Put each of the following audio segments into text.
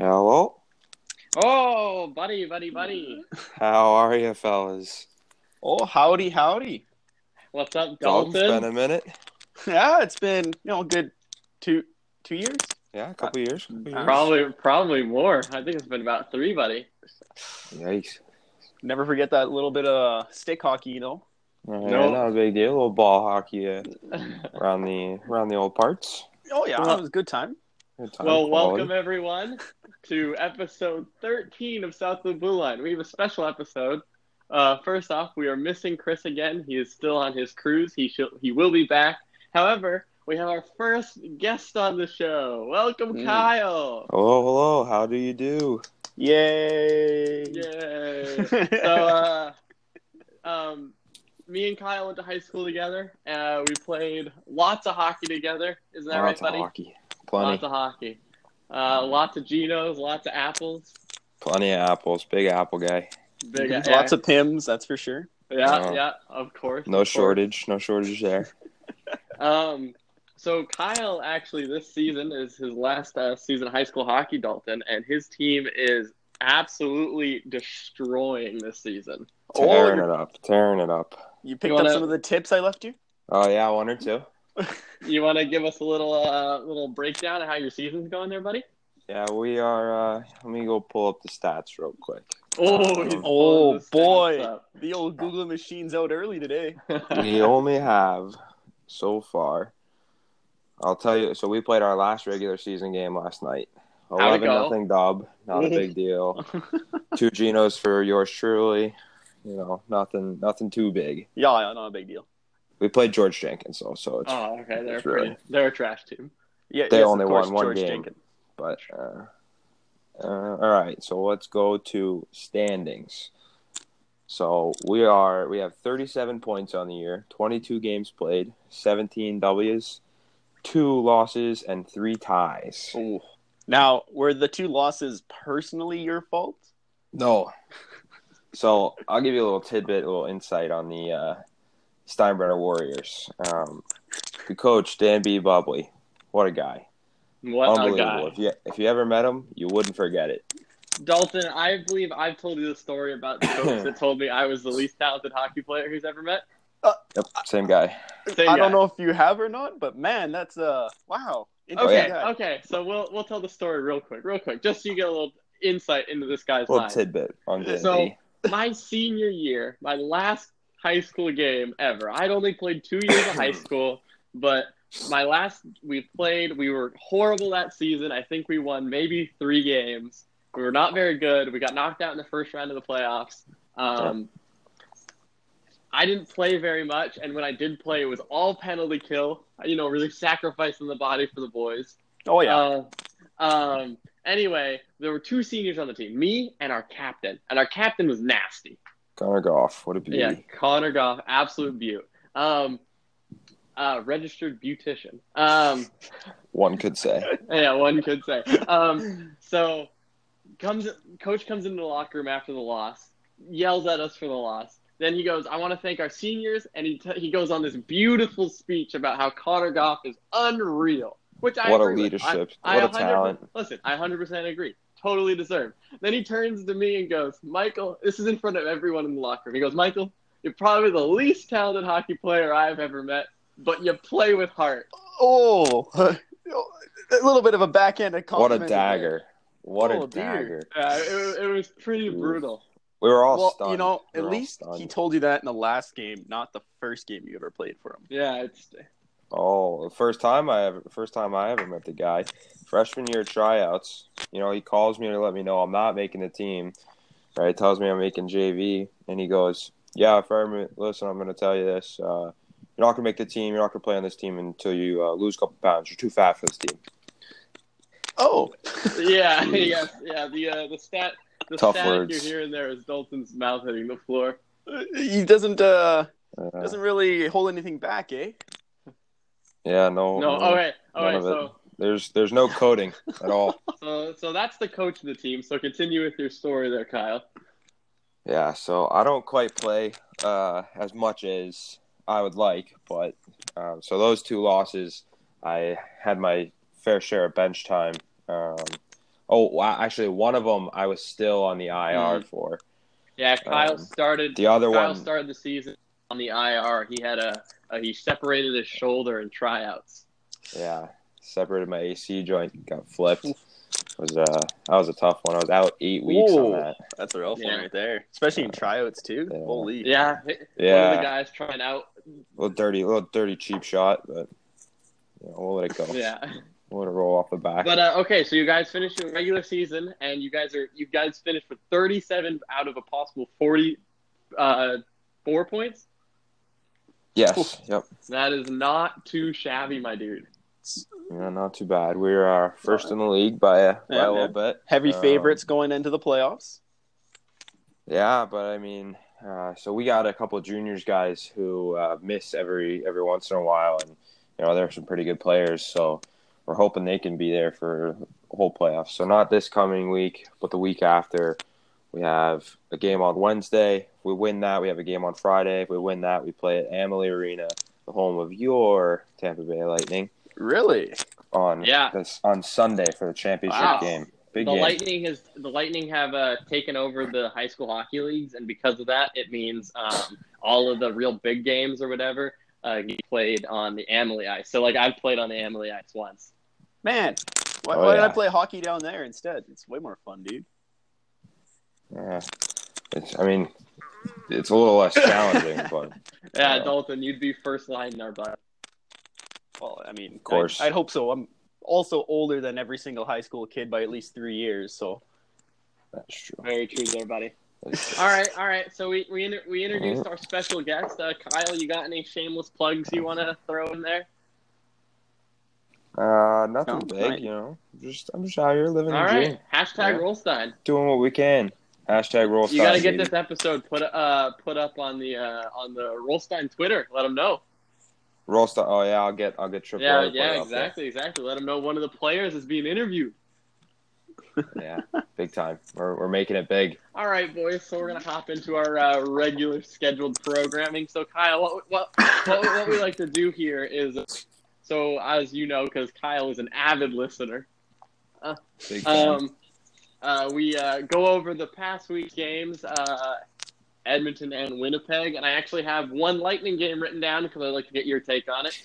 Hello. Oh, buddy. How are you, fellas? Oh, howdy, howdy. What's up, It's been Dalton? a minute. Yeah, it's been, good two years. Yeah, a couple years. Probably more. I think it's been about 3, buddy. Yikes. Never forget that little bit of stick hockey, Yeah, No. not a big deal. A little ball hockey around the old parts. Oh, yeah, Well- it was a good time. Good time, Well, quality. welcome everyone to episode 13 of South of the Blue Line. We have a special episode. First off, we are missing Chris again. He is still on his cruise. He will be back. However, we have our first guest on the show. Welcome, Kyle. Hello. How do you do? Yay! Yay! So, me and Kyle went to high school together. We played lots of hockey together. Isn't that right, Lots of buddy? hockey. Plenty. Lots of hockey. Lots of Genos, lots of apples. Plenty of apples. Big apple guy. Big, Lots of Pims, that's for sure. Yeah, of course. No shortage. No shortage there. So Kyle actually this season is his last season of high school hockey, Dalton, and his team is absolutely destroying this season. Tearing it up. You picked up some of the tips I left you? Oh, yeah, one or two. You want to give us a little breakdown of how your season's going there, buddy? Yeah, we are. Let me go pull up the stats real quick. Oh, boy. The old Google machine's out early today. We only have, so far, I'll tell you, so we played our last regular season game last night. How'd it go? 11-0 dub. Not a big deal. 2 Genos for yours truly. Nothing too big. Yeah, not a big deal. We played George Jenkins, though, so it's... Oh, okay. it's really, They're a trash team. Yeah, they yes, only of course, won one George game. Jenkins. But, all right, so let's go to standings. So we have 37 points on the year, 22 games played, 17 W's, 2 losses, and 3 ties. Ooh. Now, were the 2 losses personally your fault? No. So I'll give you a little tidbit, a little insight on the Steinbrenner Warriors. The coach, Dan B. Bubbly, what a guy. What a Unbelievable. guy. If you ever met him, you wouldn't forget it. Dalton, I believe I've told you the story about the coach that told me I was the least talented hockey player he's ever met. Yep, same guy. I don't know if you have or not, but man, that's wow. Okay. So we'll tell the story real quick, just so you get a little insight into this guy's A little life. tidbit on Dan So B. my senior year, my last high school game ever. I'd only played 2 years of high school, but my last we were horrible that season. I think we won maybe 3 games. We were not very good. We got knocked out in the first round of the playoffs. I didn't play very much, and when I did play, it was all penalty kill. Really sacrificing the body for the boys. Oh, yeah. Anyway, there were 2 seniors on the team, me and our captain. And our captain was nasty. Connor Goff, what a beauty. Yeah, Connor Goff, absolute beaut. Registered beautician. One could say. Yeah, one could say. So, coach comes into the locker room after the loss, yells at us for the loss. Then he goes, I want to thank our seniors, and he goes on this beautiful speech about how Connor Goff is unreal, which I What a agree with. leadership. I What a talent. Listen, I 100% agree. Totally deserved. Then he turns to me and goes, Michael, this is in front of everyone in the locker room. He goes, Michael, you're probably the least talented hockey player I've ever met, but you play with heart. Oh, a little bit of a backhanded compliment. What a dagger. What a Oh, dear. dagger. It was pretty brutal. We were all Well, stunned. at least he told you that in the last game, not the first game you ever played for him. Yeah, Oh, the first time I ever met the guy, freshman year tryouts. He calls me to let me know I'm not making the team. Right, tells me I'm making JV, and he goes, "Yeah, listen, I'm going to tell you this. You're not going to make the team. You're not going to play on this team until you lose a couple pounds. You're too fat for this team." Oh, yeah. The stat Tough you're words. hearing there is Dalton's mouth hitting the floor. he doesn't really hold anything back, eh? Yeah, no. Okay. All none right. of So it. There's no coding at all. So that's the coach of the team. So continue with your story there, Kyle. Yeah, so I don't quite play as much as I would like, but so those 2 losses, I had my fair share of bench time. Oh, wow, actually, one of them I was still on the IR for. Yeah, Kyle started. The other Kyle one started the season on the IR. He had he separated his shoulder in tryouts. Yeah, separated my AC joint, got flipped. That was a tough one. I was out 8 weeks on that. That's a rough one right there, especially in tryouts too. Yeah. Holy. Yeah. Yeah. One of the guys trying out. A little dirty, cheap shot, but we'll let it go. Yeah. We'll let it roll off the back. But okay, so you guys finished your regular season, and you guys finished with 37 out of a possible 44 points. Yes. Yep. That is not too shabby, my dude. Yeah, not too bad. We're first in the league by a little bit. Heavy favorites going into the playoffs. Yeah, but I mean, so we got a couple of juniors guys who miss every once in a while, and they're some pretty good players. So we're hoping they can be there for the whole playoffs. So not this coming week, but the week after. We have a game on Wednesday. If we win that, we have a game on Friday. If we win that, we play at Amalie Arena, the home of your Tampa Bay Lightning. Really? On Sunday for the championship game. Big game. The Lightning have taken over the high school hockey leagues, and because of that, it means all of the real big games or whatever get played on the Amalie ice. So I've played on the Amalie ice once. Man, why did I play hockey down there instead? It's way more fun, dude. Yeah, it's a little less challenging, but Dalton, you'd be first line in our butt. Well, I mean, of course, I'd hope so. I'm also older than every single high school kid by at least 3 years, so that's true. Very true there, buddy. All right. So we introduced our special guest, Kyle. You got any shameless plugs you want to throw in there? Nothing big, I'm just out here living the dream. Hashtag Rollstein. Doing what we can. Hashtag Rollstein. You got to get this episode put up on the Rollstein Twitter. Let them know. Rollstein. Oh yeah, I'll get Triple. Yeah, exactly. Let them know one of the players is being interviewed. Yeah, big time. We're making it big. All right, boys. So we're gonna hop into our regular scheduled programming. So Kyle, what we like to do here is, so as you know, because Kyle is an avid listener. Big fan. We go over the past week's games, Edmonton and Winnipeg, and I actually have one Lightning game written down because I'd like to get your take on it.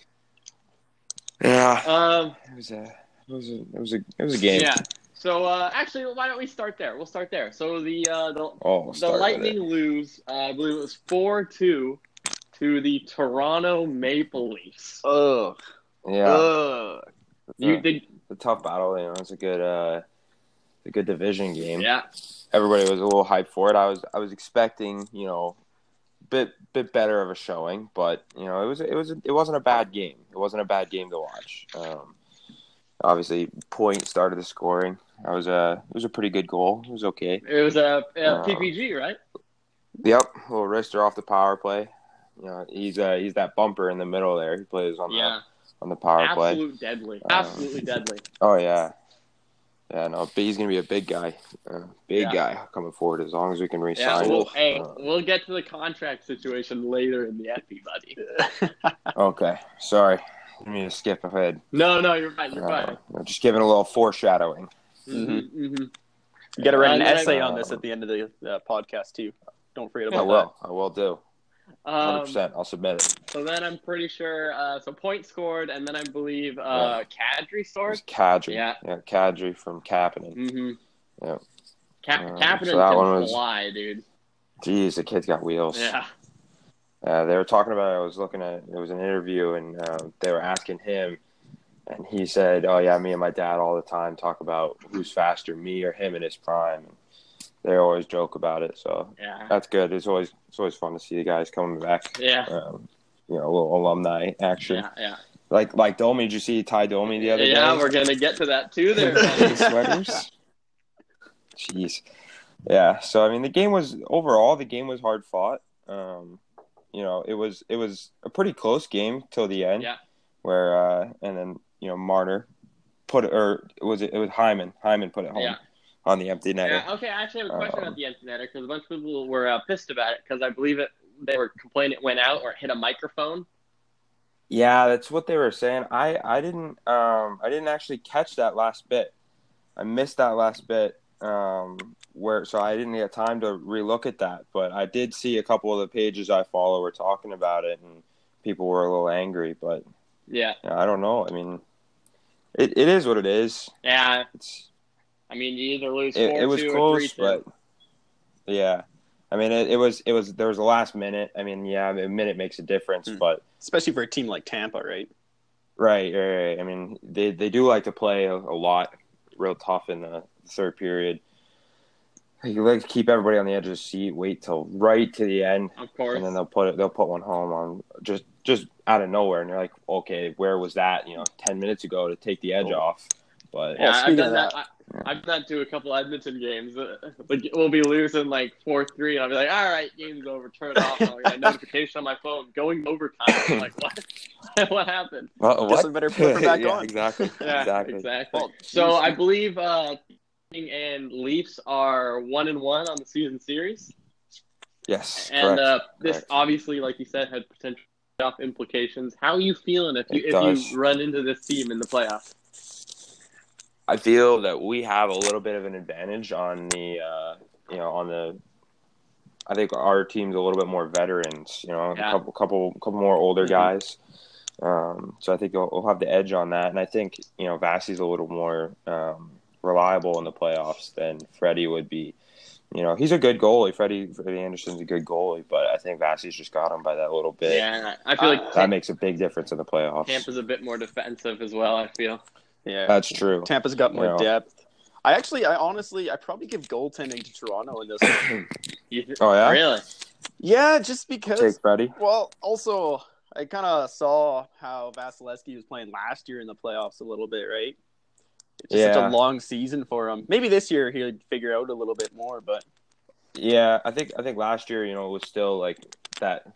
Yeah. It was a game. Yeah. So actually, why don't we start there? We'll start there. So the Lightning lose, I believe it was 4-2 to the Toronto Maple Leafs. Oh. Yeah. The tough battle. It's a good division game. Yeah. Everybody was a little hyped for it. I was expecting, bit better of a showing, but it wasn't a bad game. It wasn't a bad game to watch. Obviously, Point started the scoring. It was a pretty good goal. It was okay. It was a PPG, right? Yep, a little wrister off the power play. He's that bumper in the middle there. He plays on the power play. Absolutely deadly. Oh yeah. Yeah, no, but he's going to be a big guy. Guy coming forward as long as we can re-sign him. We'll get to the contract situation later in the epi, buddy. Okay, sorry. Didn't mean to skip ahead. No, you're fine. You're fine. Just giving a little foreshadowing. Mm-hmm. You got to write an essay on this at the end of the podcast, too. Don't forget about that. I will do. 100%. I'll submit it. So then I'm pretty sure so Point scored, and then I believe Kadri scored. Kadri. Yeah, Kadri from Kapanen. Mm-hmm. Yeah. Kapanen so can fly, dude. Geez, the kid's got wheels. Yeah. They were talking about it. I was looking at it was an interview, and they were asking him, and he said, "Oh yeah, me and my dad all the time talk about who's faster, me or him in his prime." And they always joke about it, so that's good. It's always fun to see the guys coming back. Yeah. A little alumni action. Yeah. Like Domi. Did you see Ty Domi the other day? Yeah, we're gonna get to that too. There. Sweaters. Jeez. Yeah. So I mean, the game was hard fought. It was a pretty close game till the end. Yeah. Where and then Marner put it, or it was Hyman. Hyman put it home. Yeah. On the empty netter. Yeah, okay, I actually have a question about the empty netter because a bunch of people were pissed about it because I believe they were complaining it went out or hit a microphone. Yeah, that's what they were saying. I didn't actually catch that last bit. I missed that last bit. So I didn't get time to relook at that, but I did see a couple of the pages I follow were talking about it, and people were a little angry. But Yeah. I don't know. I mean, it is what it is. Yeah. It's I mean, you either lose 4-2 it was or close, 3-2. but yeah. I mean, it was there was a last minute. I mean, yeah, a minute makes a difference, but especially for a team like Tampa, right? Right. I mean, they do like to play a lot, real tough in the third period. You like to keep everybody on the edge of the seat, wait till right to the end, Of course. and then they'll put one home on just out of nowhere, and you're like, okay, where was that? 10 minutes ago to take the edge off. But Yeah, I've speaking done of that. that- I've done that to a couple Edmonton games. Like we'll be losing like 4-3, and I'll be like, "All right, game's over. Turn it off." And I'll get a notification on my phone going overtime. I'm like, what? What happened? Guess we better flip her back yeah, on. Exactly. Yeah, exactly. Well, So geez. I believe King and Leafs are 1-1 on the season series, Yes, and correct. this Correct. obviously, like you said, had potential playoff implications. How are you feeling if It does. you run into this team in the playoffs? I feel that we have a little bit of an advantage on the, I think our team's a little bit more veterans, Yeah. a couple more older guys. So I think we'll have the edge on that. And I think, Vasi's a little more reliable in the playoffs than Freddie would be. He's a good goalie. Freddie Anderson's a good goalie, but I think Vasi's just got him by that little bit. Yeah, I feel like That makes a big difference in the playoffs. Tampa's a bit more defensive as well, I feel. Yeah, That's true. Tampa's got more Yeah. depth. I honestly, I probably give goaltending to Toronto in this one. Oh, yeah? Really? Yeah, just because. Take Freddie. Well, also, I kind of saw how Vasilevsky was playing last year in the playoffs a little bit, right? It's just such Yeah. a long season for him. Maybe this year he'd figure out a little bit more, but Yeah, I think last year, it was still like that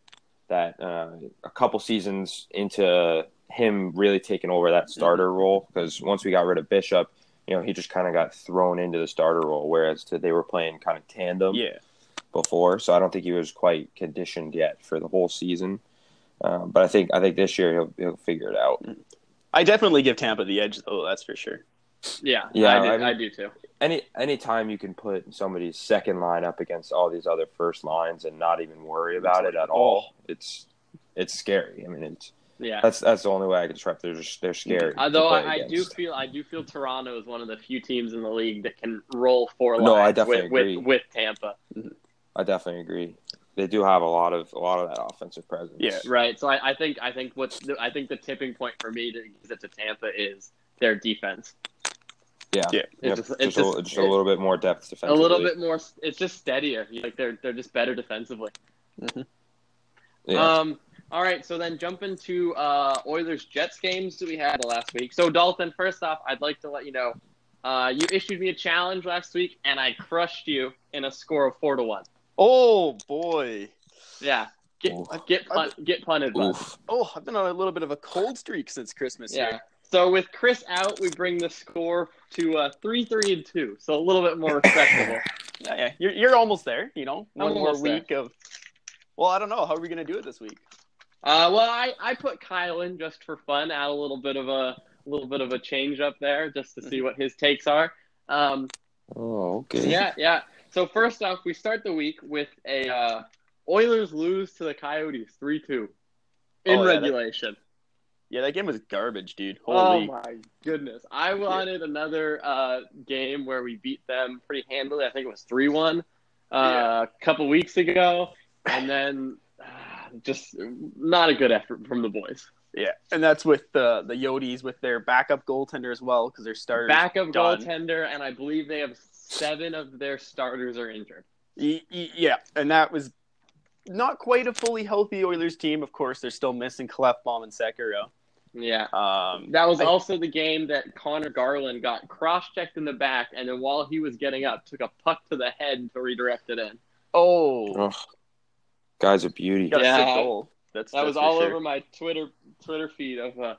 a couple seasons into him really taking over that starter role, because once we got rid of Bishop, he just kind of got thrown into the starter role, whereas they were playing kind of tandem before. So I don't think he was quite conditioned yet for the whole season. But I think this year he'll figure it out. I definitely give Tampa the edge, though. That's for sure. Yeah, Yeah, I do too. Any time you can put somebody's second line up against all these other first lines and not even worry about it at all, it's scary. I mean, that's the only way I can describe it. They're scary. Although to play I against. do feel Toronto is one of the few teams in the league that can roll four lines No, I definitely agree. with Tampa. I definitely agree. They do have a lot of that offensive presence. Yeah. Right. So I think the tipping point for me to give it to Tampa is their defense. Yeah. It's just a little bit more depth defensively. A little bit more. It's just steadier. Like they're just better defensively. Mm-hmm. Yeah. All right. So then jump into Oilers Jets games that we had last week. So Dalton, first off, I'd like to let you know, you issued me a challenge last week, and I crushed you in a score of 4-1. Oh boy! Yeah. Get punted, bud. Oof. Oh, I've been on a little bit of a cold streak since Christmas. Yeah. Here. So with Chris out, we bring the score to 3-3-2. So a little bit more respectable. Yeah. You're almost there. One more almost there. week of. Well, I don't know. How are we gonna do it this week? Well, I put Kyle in just for fun, add a little bit of a change up there, just to see what his takes are. Oh, okay. Yeah. So first off, we start the week with a Oilers lose to the Coyotes 3-2 in regulation. That game was garbage, dude. Holy. Oh my goodness! I wanted another game where we beat them pretty handily. I think it was 3-1 a couple weeks ago, and then just not a good effort from the boys. Yeah, and that's with the Yodis with their backup goaltender as well, because their starters goaltender, and I believe they have 7 of their starters are injured. Yeah, and that was not quite a fully healthy Oilers team. Of course, they're still missing Klefbom and Sekera. Yeah. That was also the game that Connor Garland got cross-checked in the back, and then while he was getting up, took a puck to the head to redirect it in. Oh. Guy's a beauty. Got a sick goal. That was all over my Twitter feed of a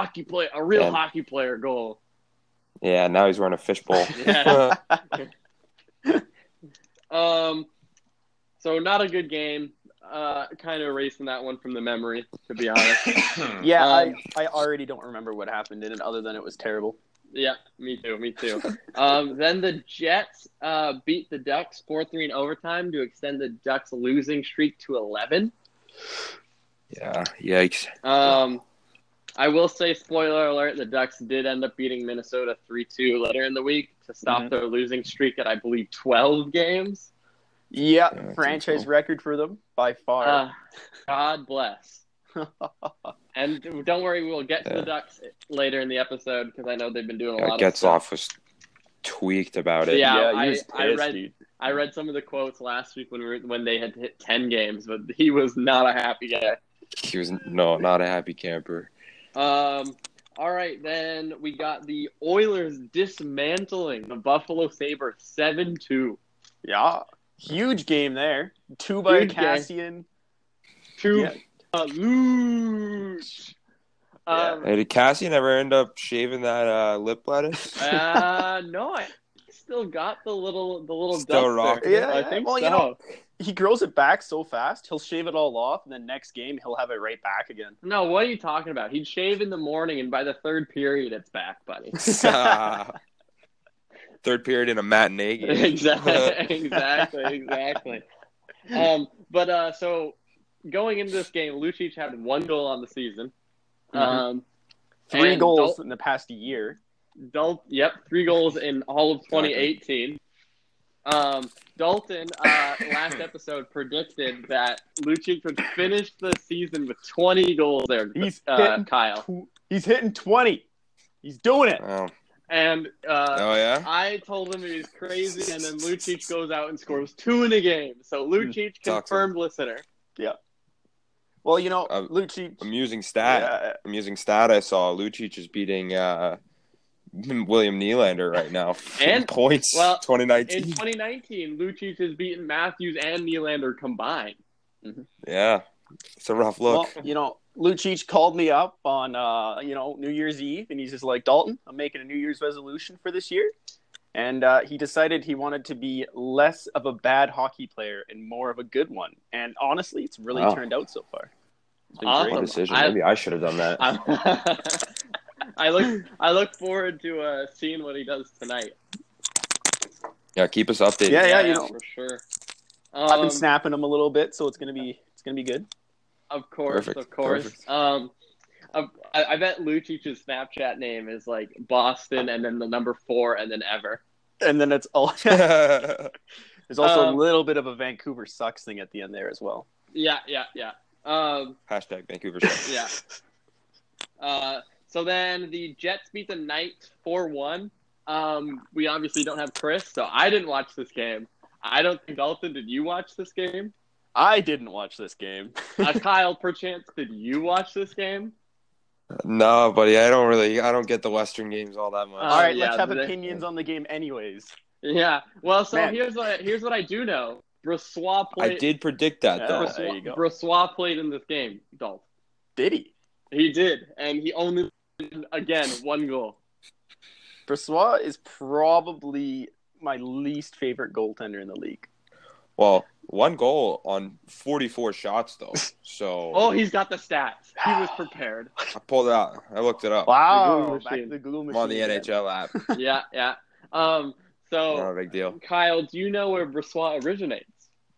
real hockey player goal. Yeah, now he's wearing a fishbowl. Yeah. So not a good game. Kind of erasing that one from the memory, to be honest. Yeah, I already don't remember what happened in it, other than it was terrible. Yeah, me too. Me too. Then the Jets beat the Ducks 4-3 in overtime to extend the Ducks' losing streak to 11. Yeah, yikes. I will say, spoiler alert, the Ducks did end up beating Minnesota 3-2 later in the week to stop their losing streak at, I believe, 12 games. Yeah, I franchise think so. record for them by far. God bless. And don't worry, we'll get to the Ducks later in the episode because I know they've been doing a lot of stuff. Getzlaff was tweaked about it. Yeah, he was pissed, dude. I read some of the quotes last week when they had hit 10 games, but he was not a happy guy. He was not a happy camper. All right, then we got the Oilers dismantling the Buffalo Sabres 7-2. Yeah, huge game there. 2 by Huge game. Cassian. 2 Luch. Hey, did Cassian ever end up shaving that lip lettuce? No, I still got the little Still dust rocking there. it? I think Well, so. you know, he grows it back so fast, he'll shave it all off, and then next game, he'll have it right back again. No, what are you talking about? He'd shave in the morning, and by the third period, it's back, buddy. Third period in a matinee game. Exactly. So going into this game, Lucic had 1 goal on the season. 3 goals in the past year. 3 goals in all of 2018. Dalton, last episode, predicted that Lucic would finish the season with 20 goals there, Kyle. He's hitting 20. He's doing it. Oh. And Yeah? I told him he was crazy, and then Lucic goes out and scores 2 in a game. So Lucic, confirmed listener. Yeah. Well, you know, Lucic. Amusing stat I saw. Lucic is beating William Nylander right now in points. 2019. In 2019, Lucic has beaten Matthews and Nylander combined. Mm-hmm. Yeah, it's a rough look. Well, you know, Lucic called me up on New Year's Eve, and he's just like, Dalton, I'm making a New Year's resolution for this year. And he decided he wanted to be less of a bad hockey player and more of a good one. And honestly, it's really turned out so far. It's been Awesome. great. Good decision. Maybe I should have done that. I look forward to seeing what he does tonight. Yeah, keep us updated. Yeah, you know, for sure. I've been snapping him a little bit, so it's gonna be good. Of course, Perfect. of course. Perfect. I bet Lucic's Snapchat name is like Boston and then the number 4 and then ever. And then it's all. There's also a little bit of a Vancouver sucks thing at the end there as well. Yeah. Hashtag Vancouver Sucks. Yeah. So then the Jets beat the Knights 4-1. We obviously don't have Chris, so I didn't watch this game. I don't think Dalton, did you watch this game? I didn't watch this game. Kyle, perchance, did you watch this game? No, buddy, I don't get the Western games all that much. All right, let's have opinions on the game anyways. Yeah. Well, so Man. here's what I do know. Brossoit played. I did predict that, though. There you go. Brossoit played in this game, Dalton. Did he? He did, and he only, again, 1 goal. Brossoit is probably my least favorite goaltender in the league. Well, 1 goal on 44 shots, though. So. Oh, he's got the stats. He was prepared. I pulled it out. I looked it up. Wow, back to the glue I'm machine. on the NHL app. Yeah. So, Not a big deal. Kyle, do you know where Brossoit originates?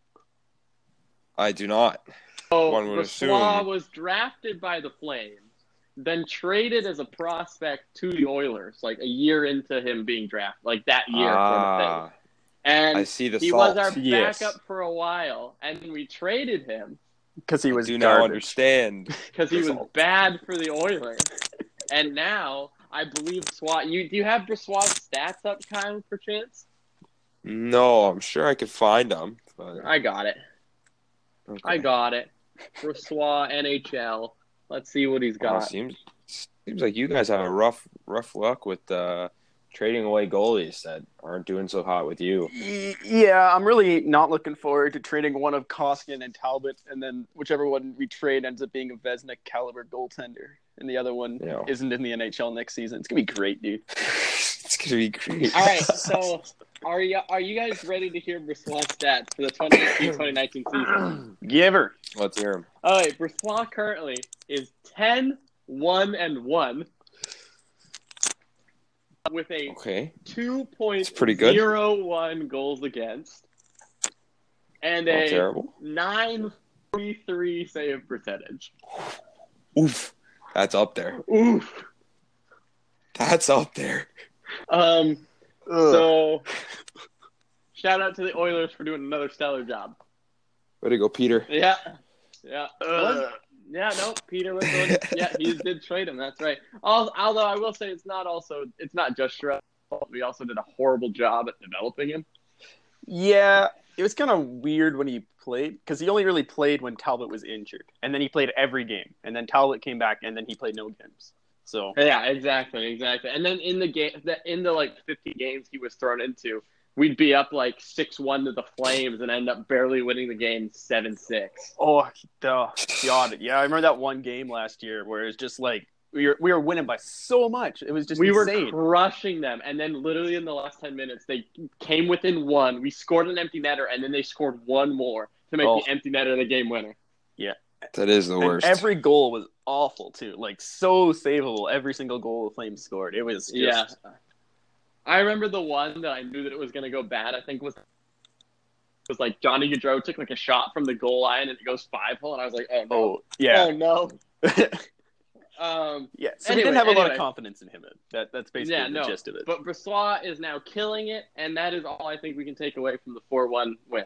I do not. So, One would Brossoit assume. was drafted by the Flames, then traded as a prospect to the Oilers, like a year into him being drafted, like that year for the thing. And I see the he salt. was our Yes. backup for a while, and then we traded him Because he was do now garbage. understand. because he the was salt. bad for the Oilers. And now, I believe Brossoit. Do you have Brossoit's stats up, Kyle, per chance? No, I'm sure I could find them. But, I got it. okay. I got it. Brossoit, NHL. Let's see what he's Wow, got. seems like you guys have a rough luck with trading away goalies that aren't doing so hot with you. Yeah, I'm really not looking forward to trading one of Koskinen and Talbot, and then whichever one we trade ends up being a Vezina caliber goaltender, and the other one Yeah. isn't in the NHL next season. It's gonna be great, dude. It's gonna be great. All right, so are you guys ready to hear Brossoit's stats for the 2018-2019 season? Give her. Let's hear him. All right, Brossoit currently is 10-1-1. with a Okay. 2.01 goals against and a terrible. 943 save percentage. Oof. That's up there. Oof. That's up there. So, shout out to the Oilers for doing another stellar job. Way to go, Peter. Yeah. No, Peter was good. Yeah, he did trade him. That's right. Although I will say it's not just Sherratt's fault. We also did a horrible job at developing him. Yeah, it was kind of weird when he played because he only really played when Talbot was injured, and then he played every game, and then Talbot came back, and then he played no games. So yeah, exactly. And then in the like 50 games he was thrown into, we'd be up like 6-1 to the Flames and end up barely winning the game 7-6. Oh, God. Yeah, I remember that one game last year where it was just like we were winning by so much. It was just insane. Were crushing them. And then literally in the last 10 minutes, they came within one. We scored an empty netter, and then they scored one more to make the empty netter the game winner. Yeah. That is the worst. And every goal was awful, too. Like, so savable. Every single goal the Flames scored. It was just... Yeah. I remember the one that I knew that it was going to go bad, I think was like Johnny Gaudreau took like a shot from the goal line and it goes 5-hole, and I was like, oh, no. Oh, yeah. Oh, no. Yeah, so we didn't have a lot of confidence in him. That's basically the gist of it. But Brossoit is now killing it, and that is all I think we can take away from the 4-1 win.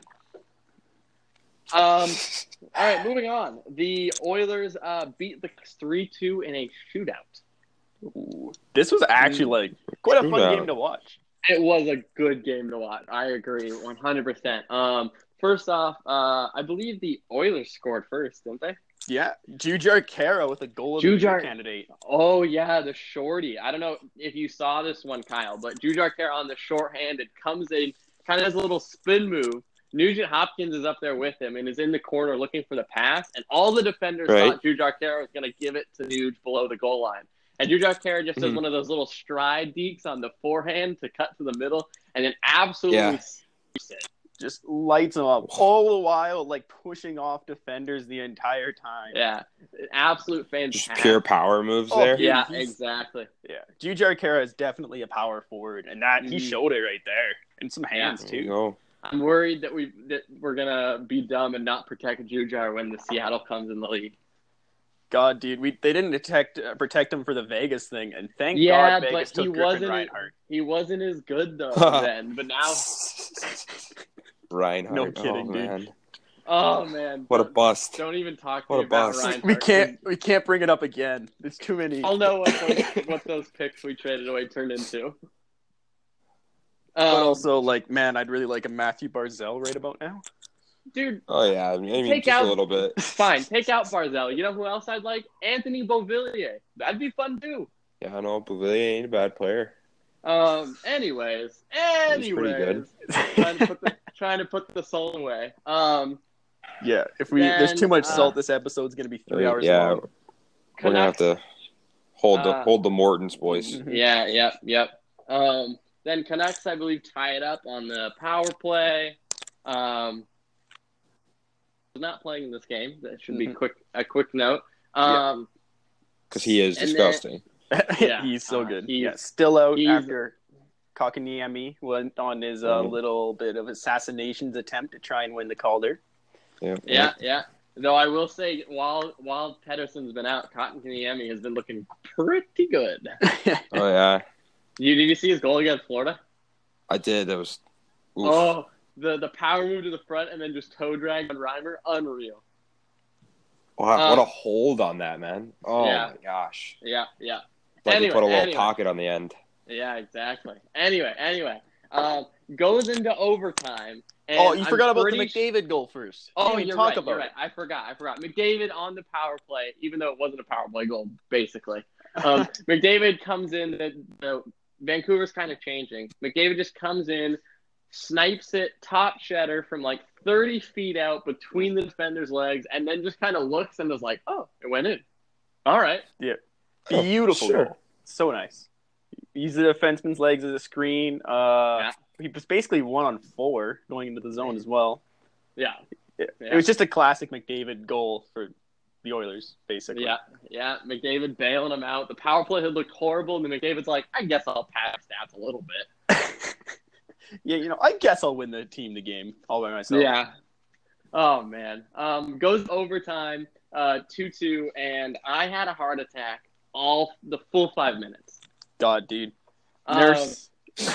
All right, moving on. The Oilers beat the Canucks 3-2 in a shootout. Ooh, this was actually quite a fun game to watch. It was a good game to watch. I agree, 100%. First off, I believe the Oilers scored first, didn't they? Yeah, Jujhar Khaira with a goal of the year candidate. Oh yeah, the shorty. I don't know if you saw this one, Kyle, but Jujhar Khaira on the shorthanded comes in, kind of has a little spin move. Nugent Hopkins is up there with him and is in the corner looking for the pass, and all the defenders thought Jujhar Khaira was going to give it to Nuge below the goal line. And Jujhar Khaira just does one of those little stride dekes on the forehand to cut to the middle, and then absolutely just lights them up all the while, like pushing off defenders the entire time. Yeah, absolute fantastic. Just pure power moves there. Yeah, exactly. Yeah, Jujhar Khaira is definitely a power forward, and that he showed it right there, and some hands too. I'm worried that we're gonna be dumb and not protect Jujhar when the Seattle comes in the league. God, dude, they didn't protect him for the Vegas thing, and thank God Vegas took Griffin Reinhart. He wasn't as good though then, but now No Reinhart. kidding, dude. Man. Oh man, what a bust! Don't even talk to me about Reinhart. We can't bring it up again. There's too many. I'll know what those picks we traded away turned into. But also, like, man, I'd really like a Matthew Barzal right about now. Dude. Oh, yeah. I mean just a little bit. Fine. Take out Barzal. You know who else I'd like? Anthony Beauvillier. That'd be fun, too. Yeah, I know. Beauvillier ain't a bad player. Anyways. He's pretty good. trying to put the soul away. Yeah, if there's too much salt, this episode's going to be 3 hours long. We're going to have to hold the Mortons, boys. Yeah, yep. Then Canucks, I believe, tie it up on the power play. Not playing in this game. That should be a quick note. Because he is disgusting. He's so good. Still out after Kotkaniemi went on his little bit of assassinations attempt to try and win the Calder. Yeah. Though I will say, while Pettersson's been out, Kotkaniemi has been looking pretty good. Oh, yeah. Did you see his goal against Florida? I did. That was... Oof. Oh, the power move to the front and then just toe drag on Reimer. Unreal. Wow, what a hold on that, man. Oh, my gosh. Yeah. Like he put a little pocket on the end. Yeah, exactly. Anyway. Goes into overtime. And you forgot about the McDavid goal first. Oh, you're right. I forgot. McDavid on the power play, even though it wasn't a power play goal, basically. McDavid comes in. Vancouver's kind of changing. McDavid just comes in, snipes it, top shedder from like 30 feet out between the defender's legs, and then just kind of looks and is like, oh, it went in. All right. Yeah. Beautiful goal. So nice. Use the defenseman's legs as a screen. He was basically 1-on-4 going into the zone as well. Yeah. It was just a classic McDavid goal for the Oilers, basically. Yeah. McDavid bailing him out. The power play had looked horrible, and then McDavid's like, I guess I'll pad stats a little bit. Yeah, I guess I'll win the team the game all by myself. Yeah. Oh, man. Goes overtime, 2-2, and I had a heart attack the full 5 minutes. God, dude. Nurse.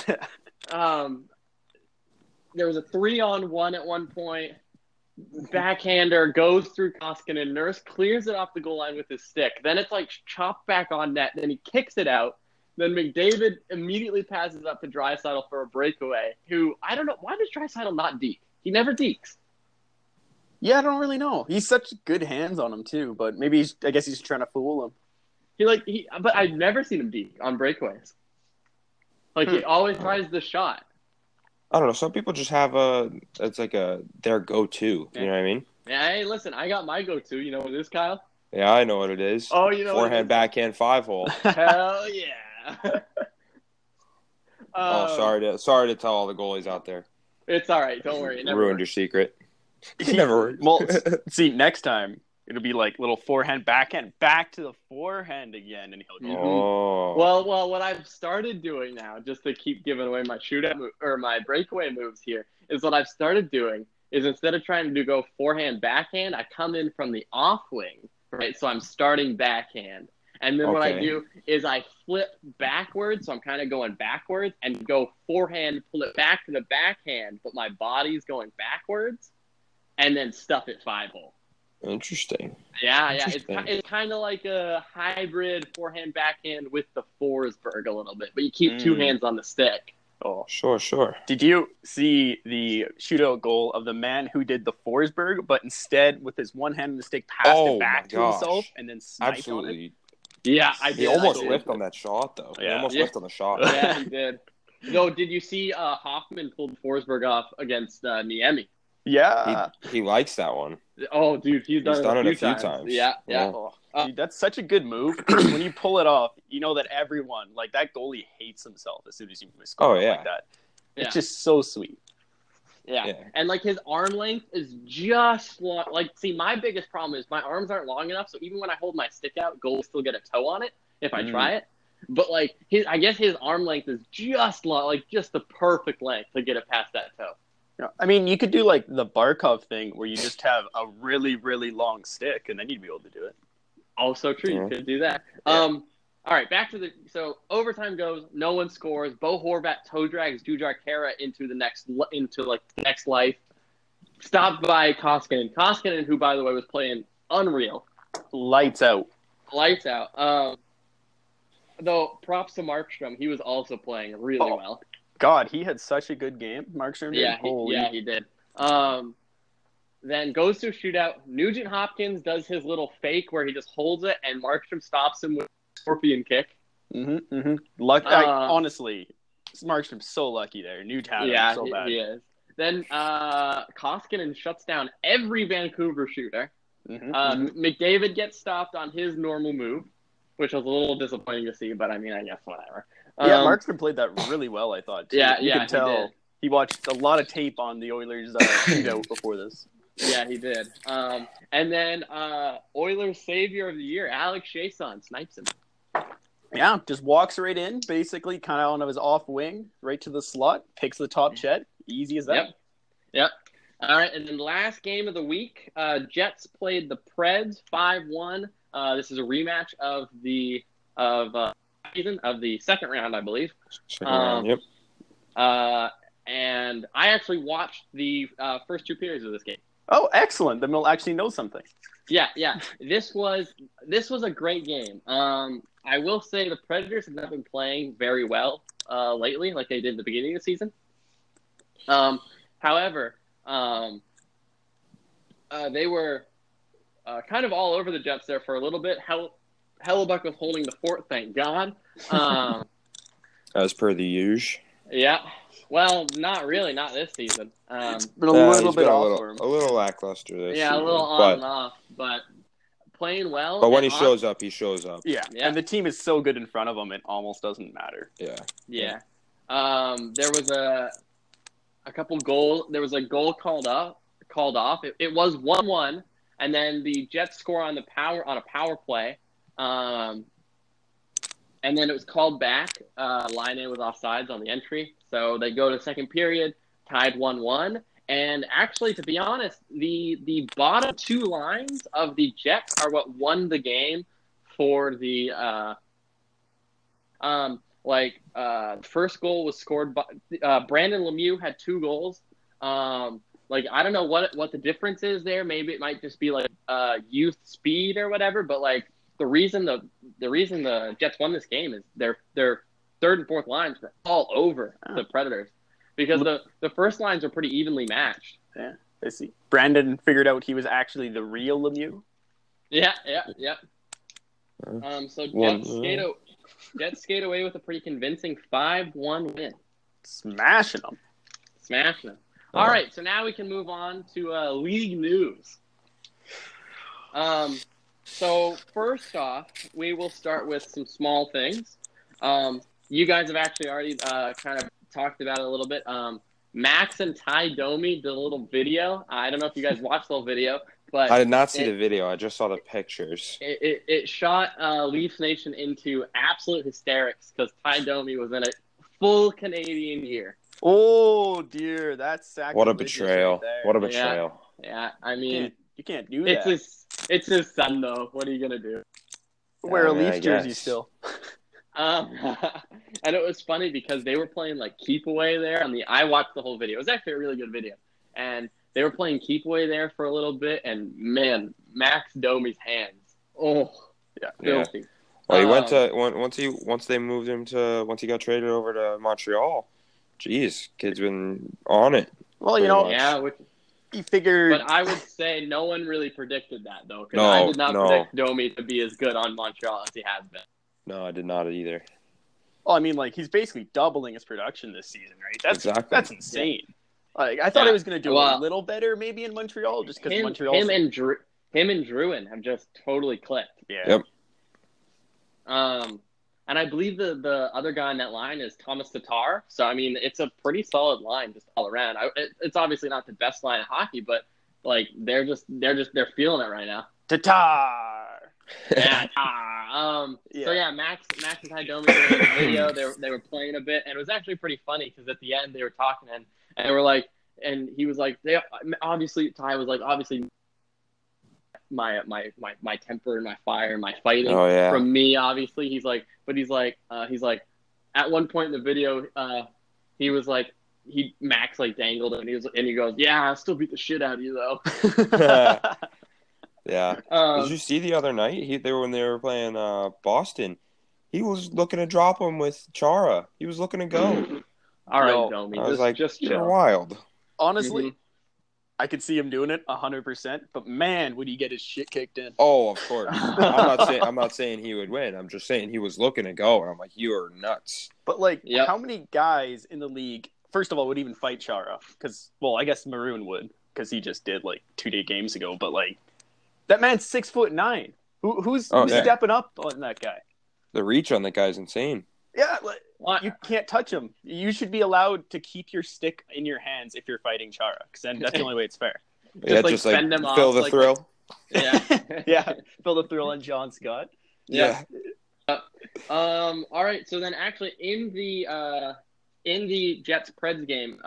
There was a 3-on-1 at one point. Backhander goes through Koskinen. Nurse clears it off the goal line with his stick. Then it's like chopped back on net. Then he kicks it out. Then McDavid immediately passes up to Draisaitl for a breakaway, who, I don't know, why does Draisaitl not deke? He never dekes. Yeah, I don't really know. He's such good hands on him, too, but maybe I guess he's trying to fool him. But I've never seen him deke on breakaways. He always tries the shot. I don't know. Some people just have their go-to. You know what I mean? Yeah, hey, listen, I got my go-to. You know what it is, Kyle? Yeah, I know what it is. Oh, you know forehand, backhand, 5-hole. Hell yeah. Sorry to tell all the goalies out there. It's all right. Don't worry. It never ruined your secret. It never worked. Well, see, next time it'll be like little forehand, backhand, back to the forehand again, and he'll go. Oh. Well, what I've started doing now, just to keep giving away my my breakaway moves here, is what I've started doing is instead of trying to go forehand, backhand, I come in from the off wing, right? So I'm starting backhand. And then what I do is I flip backwards, so I'm kind of going backwards, and go forehand, pull it back to the backhand, but my body's going backwards, and then stuff it 5-hole. Interesting. Yeah. It's kind of like a hybrid forehand, backhand with the Forsberg a little bit, but you keep two hands on the stick. Oh, sure. Did you see the shootout goal of the man who did the Forsberg, but instead with his one hand on the stick passed it back to himself and then sniped on it? Yeah, I did. He almost whiffed on that shot, though. Yeah. He almost whiffed on the shot. Yeah, he did. No, did you see Hoffman pulled Forsberg off against Niemi? Yeah. He likes that one. Oh, dude, he's done it a few times. Yeah. Oh, dude, that's such a good move. When you pull it off, you know that everyone, like that goalie hates himself as soon as you miss like that. It's just so sweet. Yeah. And like his arm length is just long. Like, see, my biggest problem is my arms aren't long enough, so even when I hold my stick out, goals still get a toe on it if I try it. But like I guess his arm length is just long, like just the perfect length to get it past that toe. Yeah. I mean, you could do like the Barkov thing where you just have a really, really long stick, and then you'd be able to do it. Also true, you could do that. Yeah. All right, back to overtime goes. No one scores. Bo Horvat toe drags Jujhar Khaira into the next life. Stopped by Koskinen. Koskinen, who by the way was playing unreal, lights out. Though props to Markstrom, he was also playing really well. God, he had such a good game. Markstrom did. Yeah, he did. Then goes to a shootout. Nugent Hopkins does his little fake where he just holds it, and Markstrom stops him with a scorpion kick. Honestly, Markstrom's so lucky there. Nugent so bad. He is. Then Koskinen shuts down every Vancouver shooter. McDavid gets stopped on his normal move, which was a little disappointing to see, but I mean, I guess whatever. Yeah, Markstrom played that really well, I thought, too. Yeah, you can tell. He did. He watched a lot of tape on the Oilers shootout before this. Yeah, he did. And then Oilers savior of the year, Alex Chiasson, snipes him. Yeah, just walks right in, basically, kind of on his off wing, right to the slot, picks the top Chet. Easy as that. Yep. All right, and then last game of the week, Jets played the Preds 5-1. This is a rematch of the season of the second round, I believe. Second round, yep. And I actually watched the first two periods of this game. Oh, excellent! Then we'll actually know something. Yeah. This was a great game. I will say the Predators have not been playing very well lately, like they did at the beginning of the season. However, they were kind of all over the Jets there for a little bit. Hellebuck was holding the fort, thank God. As per the usual. Yeah. Well, not really, not this season. It's been a little bit off for him. A little lackluster this season. Yeah, a little on and off, but playing well. But when he shows up, he shows up. Yeah, and the team is so good in front of him, it almost doesn't matter. Yeah. There was a couple goals. There was a goal called off. It was 1-1. and then the Jets score on a power play, and then it was called back. Laine was offsides on the entry, so they go to second period, tied 1-1. And actually, to be honest, the bottom two lines of the Jets are what won the game for the first goal was scored by Brandon Lemieux had 2 goals. I don't know what the difference is there. Maybe it might just be like youth speed or whatever. But like the reason the Jets won this game is their third and fourth lines were all over the Predators because the first lines are pretty evenly matched. Yeah, I see. Brandon figured out he was actually the real Lemieux. Yeah. So Jets skate away with a pretty convincing 5-1 win. Smashing them. All right, so now we can move on to league news. So first off, we will start with some small things. You guys have actually already kind of talked about it a little bit. Max and Ty Domi did a little video. I don't know if you guys watched the little video, but I did not see the video. I just saw the pictures. It shot Leafs Nation into absolute hysterics because Ty Domi was in a full Canadian gear. Oh dear, that's sacrilegious. What a betrayal! Right there. What a betrayal! Yeah, I mean, you can't do that. It's his son though. What are you gonna do? Wear a Leafs jersey still. And it was funny because they were playing like keep away there. I watched the whole video. It was actually a really good video, and they were playing keep away there for a little bit. And man, Max Domi's hands, filthy. Well, he went to once he got traded over to Montreal. Jeez, kid's been on it. Well, he figured. But I would say no one really predicted that though, because I did not predict Domi to be as good on Montreal as he has been. No, I did not either. Well, I mean, like he's basically doubling his production this season, right? That's insane. Yeah. Like I thought he was going to do a little better maybe in Montreal, just because Montreal. Him and Drouin have just totally clicked. Yeah. Yep. And I believe the other guy on that line is Thomas Tatar. So I mean, it's a pretty solid line just all around. It's obviously not the best line in hockey, but like they're feeling it right now. Tatar. Yeah. So yeah, Max and Ty Domi were in the video. They were playing a bit, and it was actually pretty funny because at the end they were talking and they were like, and he was like, Ty was like, obviously my temper and my fire and my fighting from me, obviously. He's like, at one point in the video, he was like, Max like dangled him and he goes, yeah, I'll still beat the shit out of you though. Yeah. Did you see the other night? When they were playing Boston, he was looking to drop him with Chara. He was looking to go. All right, Domi. I was like, just you're wild. Honestly, I could see him doing it 100%, but man, would he get his shit kicked in? Oh, of course. I'm not saying he would win. I'm just saying he was looking to go, and I'm like, you are nuts. But like, how many guys in the league, first of all, would even fight Chara? Because, well, I guess Maroon would, because he just did like 2 games ago. But like, that man's 6'9". Who's stepping up on that guy? The reach on that guy's insane. Yeah, you can't touch him. You should be allowed to keep your stick in your hands if you're fighting Chara, because then that's the only way it's fair. Just fend him off, the thrill. Yeah, fill the thrill on John Scott. Yeah. All right. So then, actually, in the Jets Preds game,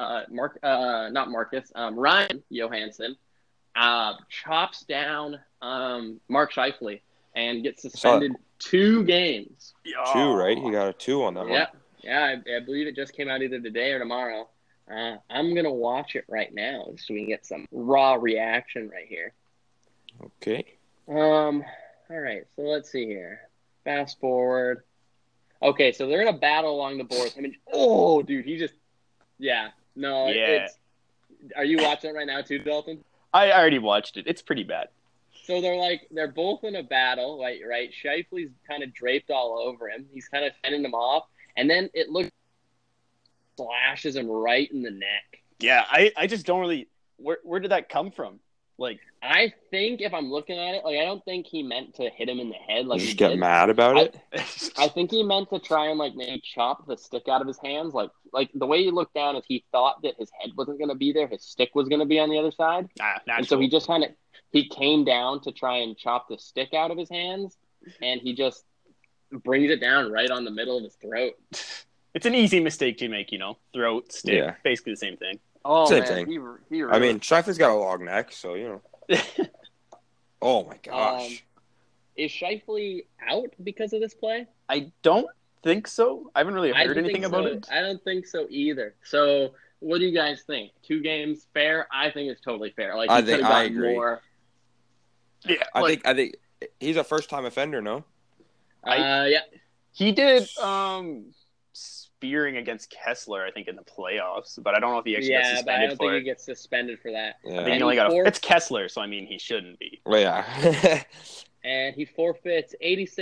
Ryan Johansson chops down Mark Scheifele and gets suspended 2 games. 2, right? He got a 2 on that one. Yeah, I believe it just came out either today or tomorrow. I'm going to watch it right now so we can get some raw reaction right here. Okay. All right, so let's see here. Fast forward. Okay, so they're in a battle along the boards. I mean, dude, he just... Yeah. No, are you watching it right now too, Dalton? I already watched it. It's pretty bad. So they're both in a battle, right? Scheifele's kind of draped all over him. He's kind of fending him off. And then it looks slashes him right in the neck. Yeah, I just don't really... Where did that come from? Like, I think if I'm looking at it, like, I don't think he meant to hit him in the head. Like, just get mad about it? I think he meant to try and, like, maybe chop the stick out of his hands. Like the way he looked down is he thought that his head wasn't going to be there. His stick was going to be on the other side. Natural. And so he just kind of... he came down to try and chop the stick out of his hands, and he just brings it down right on the middle of his throat. It's an easy mistake to make, throat, stick, Yeah. basically the same thing. Oh, Same man. thing. He really... I mean, Scheifele's got a long neck, so, Oh, my gosh. Is Scheifele out because of this play? I don't think so. I haven't really heard anything about it. I don't think so either. So, what do you guys think? 2 games fair? I think it's totally fair. Like, I agree. More. Yeah, I think he's a first-time offender, no? Yeah. He did spearing against Kessler, I think, in the playoffs, but I don't know if he actually got suspended but I don't think for he gets suspended for that. Yeah. I mean, he only got it's Kessler, so I mean, he shouldn't be. Well, yeah. And he forfeits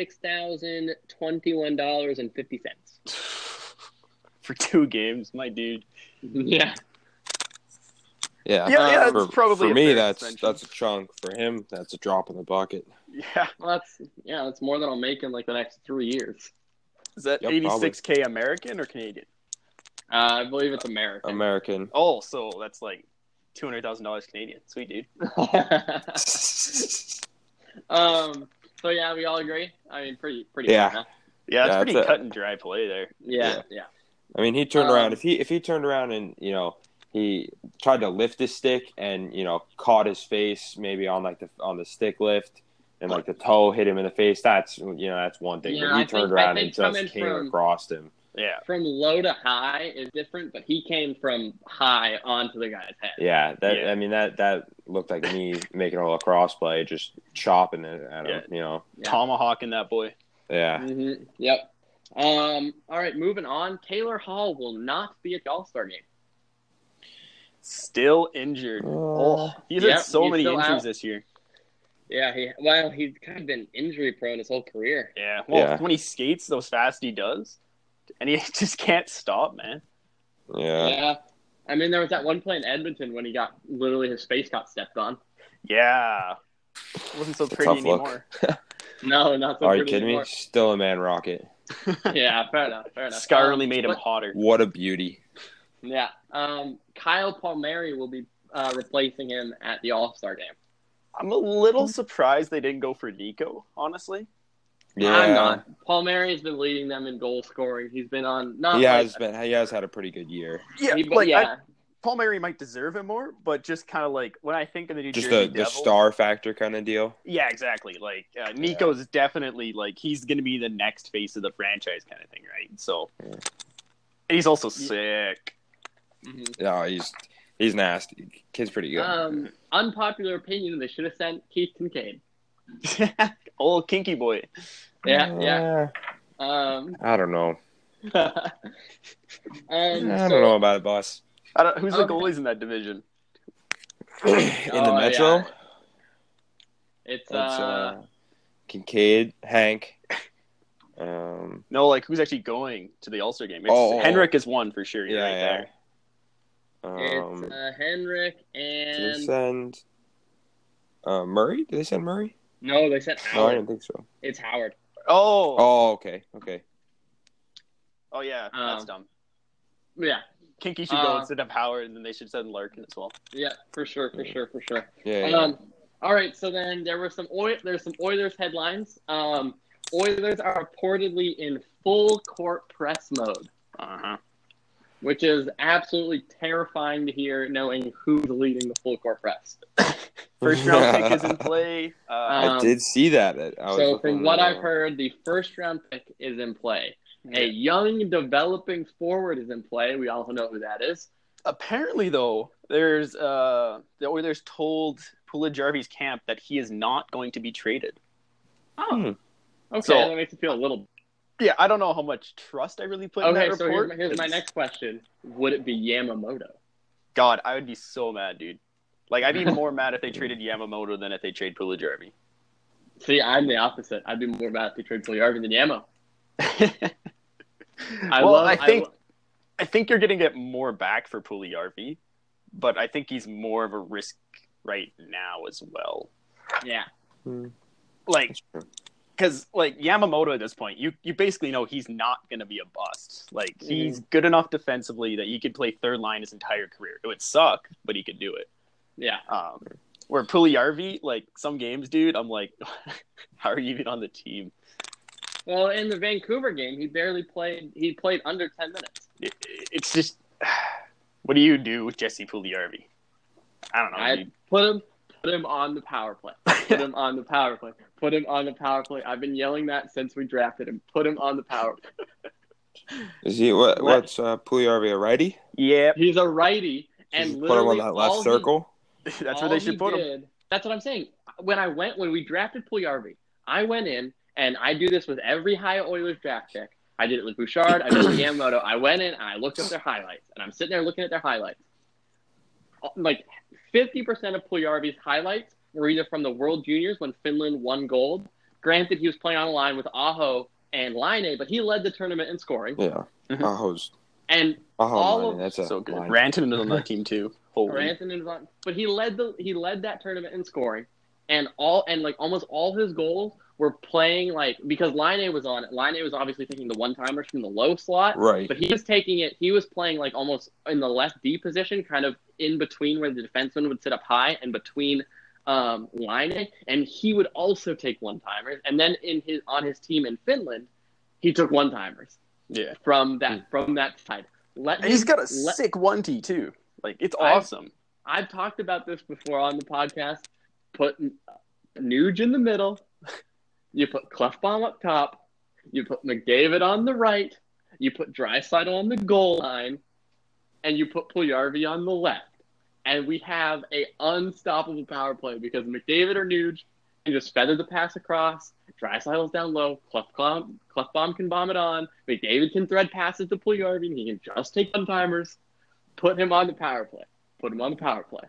$86,021.50 for 2 games, my dude. Yeah. Yeah, that's probably for me. fair That's a chunk. For him, that's a drop in the bucket. Yeah, well, that's more than I'll make in like the next 3 years. Is that $86K American or Canadian? I believe it's American. American. Oh, so that's like $200,000 Canadian. Sweet dude. So yeah, we all agree. I mean, pretty. Yeah. Fun, huh? Yeah, it's pretty cut and dry play there. Yeah. I mean, he turned around. If he turned around and he tried to lift his stick and caught his face maybe on the stick lift and like the toe hit him in the face. That's that's one thing. Yeah, but he turned around and just came across him. Yeah, from low to high is different, but he came from high onto the guy's head. Yeah, I mean that looked like me making a lacrosse play, just chopping it at him. Tomahawking that boy. Yeah. Mm-hmm. Yep. All right, moving on. Taylor Hall will not be at the All-Star game. Still injured. He's had so many injuries this year. Yeah, he's kind of been injury prone his whole career. Yeah. Well, when he skates those fast he does, and he just can't stop, man. Yeah. I mean, there was that one play in Edmonton when his face got stepped on. Yeah. It wasn't so pretty anymore. No, not so Are pretty you kidding anymore. me? Still a man rocket. Yeah, fair enough. Sky only made him hotter. What a beauty. Yeah. Kyle Palmieri will be replacing him at the All-Star game. I'm a little surprised they didn't go for Nico, honestly. Yeah. I'm not. Palmieri has been leading them in goal scoring. He's been on. He has had a pretty good year. Yeah, Palmieri might deserve it more, but just kind of like when I think of the New Jersey Jersey Devils, the star factor kind of deal. Yeah, exactly. Like Nico's definitely like he's going to be the next face of the franchise kind of thing, right? So he's also sick. Mm-hmm. No, he's nasty. Kid's pretty good. Unpopular opinion: they should have sent Keith Kincaid. Old kinky boy. Yeah. I don't know. I don't know about it, boss. Who's the goalies in that division? In the Metro? Yeah. It's Kincaid, Hank. No, like who's actually going to the All-Star game? Henrik is one for sure. Yeah. It's Henrik and. Did they send Murray? Did they send Murray? No, they sent Howard. No, I didn't think so. It's Howard. Oh, okay. Oh, yeah, that's dumb. Yeah. Kinky should go instead of Howard, and then they should send Larkin as well. Yeah, for sure. Yeah. All right, so then there's some Oilers headlines. Oilers are reportedly in full court press mode. Which is absolutely terrifying to hear, knowing who's leading the full court press. First round pick is in play. I did see that. So from what I've heard, the first round pick is in play. Yeah. A young developing forward is in play. We all know who that is. Apparently, though, there's the Oilers told Puljujärvi's camp that he is not going to be traded. Oh, okay. So, that makes me feel a little. Yeah, I don't know how much trust I really put in that report. So here's my next question. Would it be Yamamoto? God, I would be so mad, dude. Like, I'd be more mad if they traded Yamamoto than if they trade Puljujärvi. See, I'm the opposite. I'd be more mad if they trade Puljujärvi than Yamo. I think you're going to get more back for Puljujärvi, but I think he's more of a risk right now as well. Yeah. Like... Because, like, Yamamoto at this point, you basically know he's not going to be a bust. Like, he's good enough defensively that he could play third line his entire career. It would suck, but he could do it. Yeah. Where Puljujarvi, like some games, dude, I'm like, how are you even on the team? Well, in the Vancouver game, he barely played. He played under 10 minutes. It's just, what do you do with Jesse Puljujarvi? I don't know. I put him on the power play. Put him on the power play. Put him on the power play. I've been yelling that since we drafted him. Put him on the power play. Is he what's Puljujarvi, a righty? Yeah, He's a righty, and Put him literally on that left all circle. that's where they should put him. That's what I'm saying. When we drafted Puljujarvi, I went in, and I do this with every high Oilers draft pick. I did it with Bouchard. I did it with Yamamoto. I went in, and I looked up their highlights, and I'm sitting there looking at their highlights. Like 50% of Puljujarvi's highlights were either from the World Juniors when Finland won gold. Granted, he was playing on a line with Aho and Laine, but he led the tournament in scoring. Yeah, Aho's. And That's so good. line. Rantanen is on that team too. Holy. But he led that tournament in scoring, and almost all his goals were playing because Laine was on it. Laine was obviously taking the one-timers from the low slot, Right. But he was taking it. He was playing almost in the left D position, kind of in between where the defenseman would sit up high and between Laine, and he would also take one-timers. And then on his team in Finland, he took one-timers. Yeah. From that side. He's got a sick 1T too. It's awesome. I've talked about this before on the podcast. Put Nuge in the middle. You put Klefbom up top. You put McDavid on the right. You put Draisaitl on the goal line. And you put Puljujarvi on the left. And we have a unstoppable power play because McDavid or Nuge can just feather the pass across. Draisaitl's down low. Klefbom can bomb it on. McDavid can thread passes to Puljujarvi, and he can just take one-timers. Put him on the power play. Put him on the power play.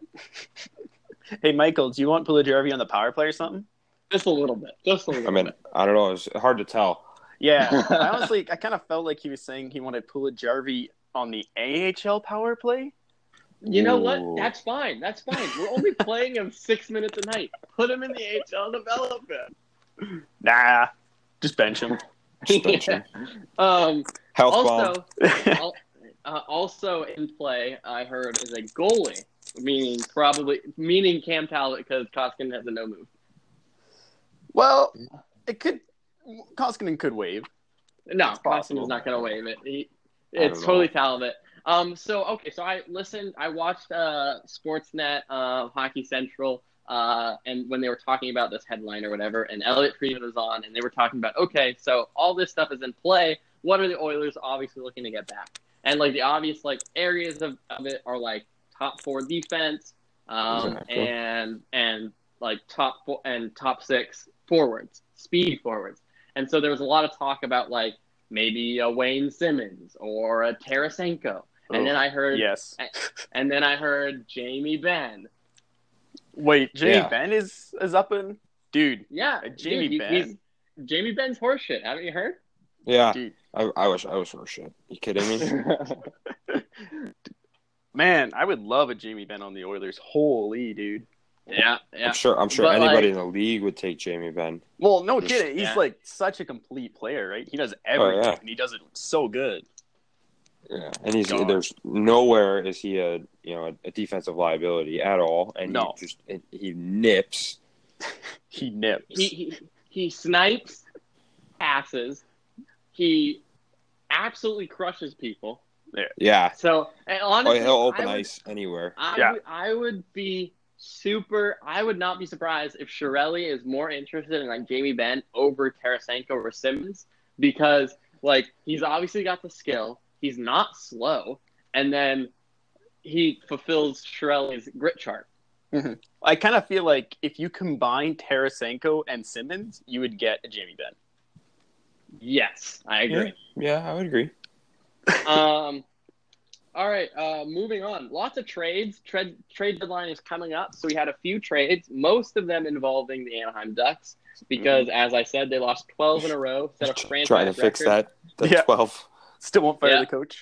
Hey, Michael, do you want Puljujarvi on the power play or something? Just a little bit. Bit. I don't know. It's hard to tell. Yeah. I kind of felt like he was saying he wanted Puljujarvi on the AHL power play. You know what? That's fine. We're only playing him 6 minutes a night. Put him in the AHL development. Nah. Just bench him. Health bomb. Also in play, I heard, is a goalie, meaning Cam Talbot because Koskinen has a no move. Well, Koskinen could wave. No, Koskinen's not going to wave it. It's totally Talbot. So I watched Sportsnet, Hockey Central, and when they were talking about this headline or whatever, and Elliot Friedman was on, and they were talking about, so all this stuff is in play. What are the Oilers obviously looking to get back? And the obvious areas of it are top 4 defense, and top 6 forwards, speed forwards. And so there was a lot of talk about maybe a Wayne Simmons or a Tarasenko. And then I heard and then I heard Jamie Benn. Wait, Jamie Benn is up in dude. Yeah, Jamie Benn. Jamie Benn's horseshit. Haven't you heard? Yeah, dude. I wish I was horseshit. You kidding me? Man, I would love a Jamie Benn on the Oilers. Holy dude. Yeah. I'm sure anybody in the league would take Jamie Benn. Well, no kidding. He's such a complete player, right? He does everything, and he does it so good. Yeah, and there's nowhere is he a defensive liability at all, and he nips. He nips. He snipes, passes. He absolutely crushes people. Yeah. So and honestly, he'll open ice anywhere. I would not be surprised if Chiarelli is more interested in Jamie Benn over Tarasenko or Simmons because he's obviously got the skill. He's not slow, and then he fulfills Chiarelli's grit chart. Mm-hmm. I kind of feel like if you combine Tarasenko and Simmons, you would get a Jamie Benn. Yes, I agree. Yeah, I would agree. All right, moving on. Lots of trades. Trade deadline is coming up, so we had a few trades, most of them involving the Anaheim Ducks, because, as I said, they lost 12 in a row. Set a franchise trying to fix that. 12. Still won't fire the coach.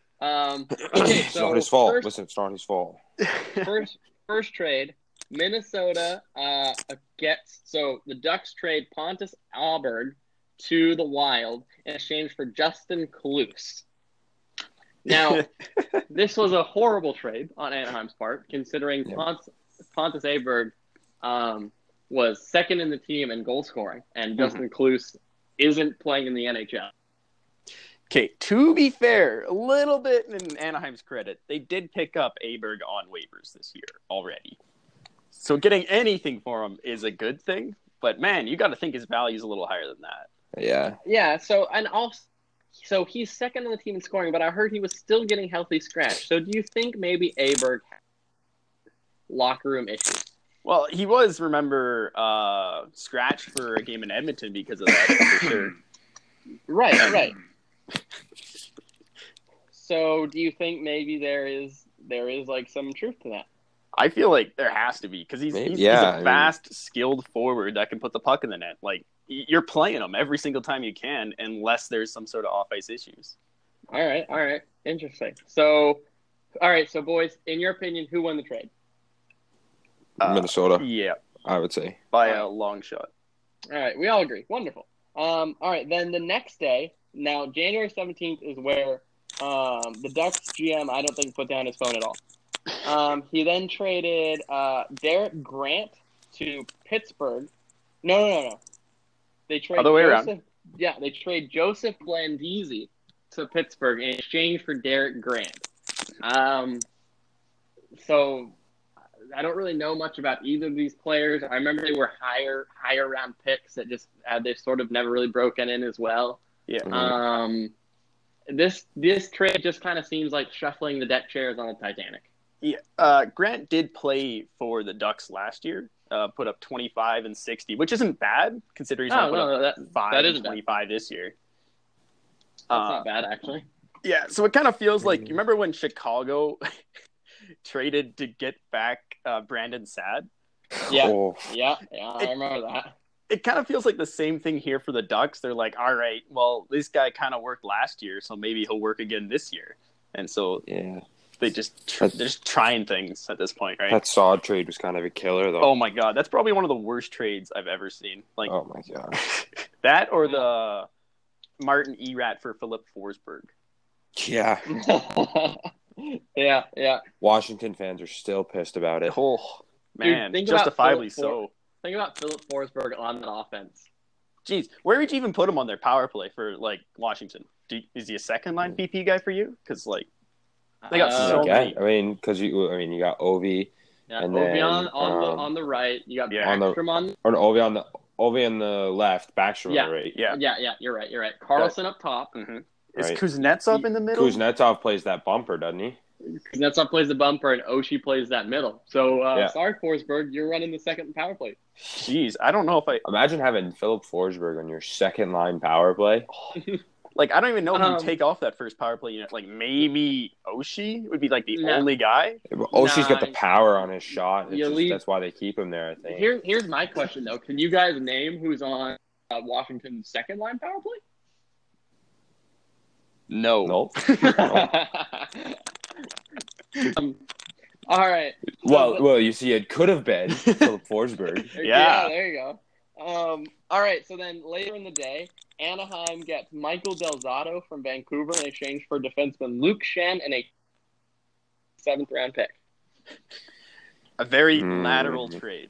It's not his fault. Listen, it's not his fault. First trade, Minnesota gets – so the Ducks trade Pontus Aberg to the Wild in exchange for Justin Kalus. Now, this was a horrible trade on Anaheim's part, considering Pontus Aberg was second in the team in goal scoring, and Justin Kluse isn't playing in the NHL. Okay, to be fair, a little bit in Anaheim's credit, they did pick up Aberg on waivers this year already. So getting anything for him is a good thing. But, man, you got to think his value is a little higher than that. Yeah. Yeah, so he's second on the team in scoring, but I heard he was still getting healthy scratch. So do you think maybe Aberg had locker room issues? Well, he was, remember, scratched for a game in Edmonton because of that, for sure. Right. So do you think maybe there is like some truth to that? I feel like there has to be because he's a fast, skilled forward that can put the puck in the net. Like, you're playing him every single time you can unless there's some sort of off-ice issues. All right. Interesting. So, boys, in your opinion, who won the trade? Minnesota. Yeah. I would say. By a long shot. All right. We all agree. Wonderful. All right. Then the next day, now January 17th is where the Ducks GM, I don't think, put down his phone at all. He then traded Derek Grant to Pittsburgh. No. They trade other way around. Yeah, they trade Joseph Blandisi to Pittsburgh in exchange for Derek Grant. So I don't really know much about either of these players. I remember they were higher round picks that just they sort of never really broken in as well. Yeah. This trade just kind of seems like shuffling the deck chairs on the Titanic. Yeah. Grant did play for the Ducks last year. Put up 25 and 60, which isn't bad considering he's put up 5 and 25 this year. That's not bad, actually. Yeah, so it kind of feels like, you remember when Chicago traded to get back Brandon Saad? Yeah, I remember that. It kind of feels like the same thing here for the Ducks. They're like, all right, well, this guy kind of worked last year, so maybe he'll work again this year. And so they're just trying things at this point, right? That Saad trade was kind of a killer, though. Oh, my God. That's probably one of the worst trades I've ever seen. Like, oh, my God. That or the Martin Erat for Philip Forsberg. Yeah. Yeah. Washington fans are still pissed about it. Oh, man. Dude, justifiably so. Think about Philip Forsberg on that offense. Jeez, where would you even put him on their power play for, like, Washington? Is he a second-line PP guy for you? Because, like, they got so many. I mean, because you got Ovi. Yeah, and Ovi then, on the right. You got Backstrom on Ovi on the left, Backstrom on the right. Yeah. You're right. Carlson up top. Mm-hmm. Is Kuznetsov in the middle? Kuznetsov plays that bumper, doesn't he? Kuznetsov plays the bumper, and Oshie plays that middle. So, sorry, Forsberg, you're running the second power play. Jeez, I don't know if I... Imagine having Philip Forsberg on your second-line power play. Like, I don't even know who you take off that first power play unit. Like, maybe Oshie would be, like, the only guy? Oshie's got the power on his shot. That's why they keep him there, I think. Here's my question, though. Can you guys name who's on Washington's second-line power play? No. Nope. All right. Well, you see, it could have been Philip Forsberg. Yeah, there you go. All right, so then later in the day, Anaheim gets Michael Del Zotto from Vancouver in exchange for defenseman Luke Schenn and a 7th-round pick. A very lateral trade.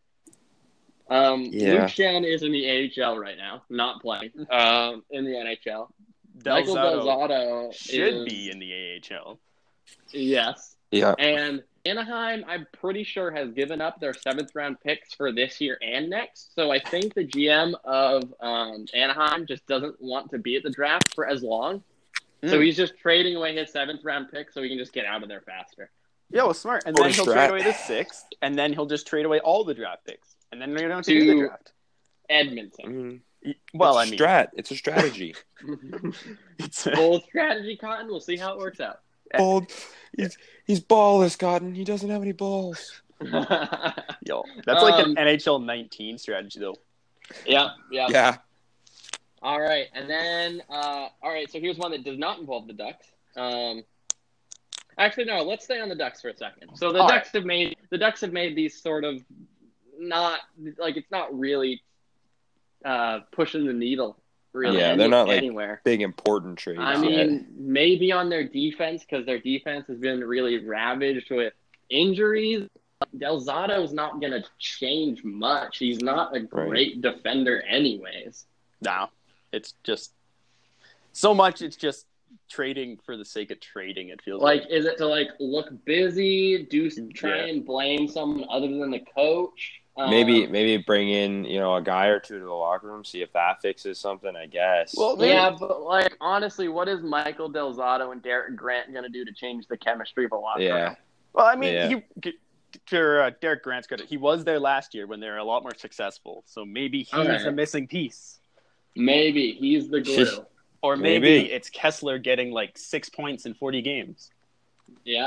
Luke Schenn is in the AHL right now, not playing in the NHL. Michael Del Zotto should be in the AHL. Yes. Yeah. And Anaheim, I'm pretty sure, has given up their 7th-round picks for this year and next. So I think the GM of Anaheim just doesn't want to be at the draft for as long. So he's just trading away his 7th-round pick so he can just get out of there faster. Yeah, well, smart. And then he'll trade away the 6th, and then he'll just trade away all the draft picks. And then you don't have to do the draft. Edmonton. It's a strategy. It's bold strategy, Cotton. We'll see how it works out. Bold. He's ballless, Cotton. He doesn't have any balls. Yo, that's like an NHL 19 strategy, though. Yeah. All right, and then so here's one that does not involve the Ducks. Actually, no. Let's stay on the Ducks for a second. So the Ducks have made these sort of it's not really pushing the needle. Really, they're not anywhere. Like big important trades. I mean, maybe on their defense because their defense has been really ravaged with injuries. Del Zotto's not going to change much. He's not a great defender anyways. No, it's just so much. It's just trading for the sake of trading. It feels like. Is it to look busy, try and blame someone other than the coach? Maybe bring in a guy or two to the locker room, see if that fixes something. I guess. Well, but honestly, what is Michael Del Zotto and Derek Grant going to do to change the chemistry of a locker room? Well, I mean, Derek Grant's credit, he was there last year when they were a lot more successful. So maybe he's the missing piece. Maybe he's the glue. Or maybe it's Kessler getting 6 points in 40 games. Yeah.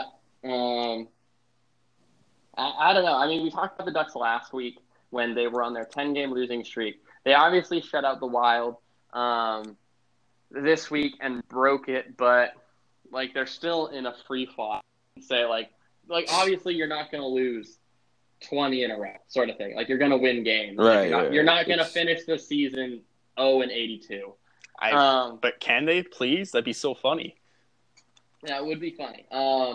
I don't know. I mean, we talked about the Ducks last week when they were on their 10-game losing streak. They obviously shut out the Wild this week and broke it, but they're still in a free fall. Say obviously you're not going to lose 20 in a row, sort of thing. You're going to win games. Right. You're not going to finish the season 0-82. But can they please? That'd be so funny. Yeah, it would be funny.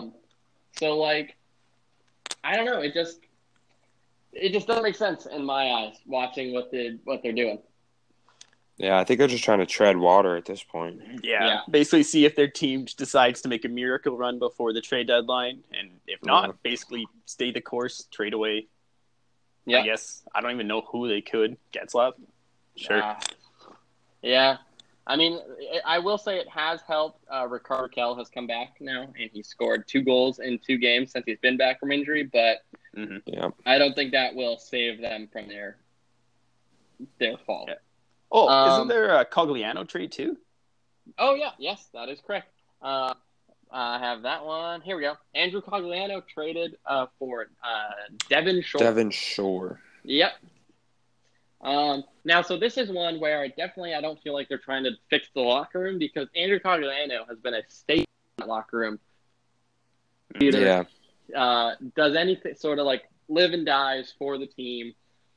I don't know. It just doesn't make sense in my eyes watching what they're doing. Yeah, I think they're just trying to tread water at this point. Yeah. Basically see if their team decides to make a miracle run before the trade deadline, and if not, basically stay the course, trade away. Yeah. I guess I don't even know who they could. Getzlaf? Sure. Yeah. I mean, I will say it has helped. Rickard Rakell has come back now, and he scored 2 goals in 2 games since he's been back from injury. But I don't think that will save them from their fall. Yeah. Oh, isn't there a Cogliano trade too? Oh yeah, yes, that is correct. I have that one. Here we go. Andrew Cogliano traded for Devin Shore. Devin Shore. Yep. Now, so this is one where I don't feel like they're trying to fix the locker room, because Andrew Cogliano has been a staple in the locker room. Either, does anything sort of live and dies for the team.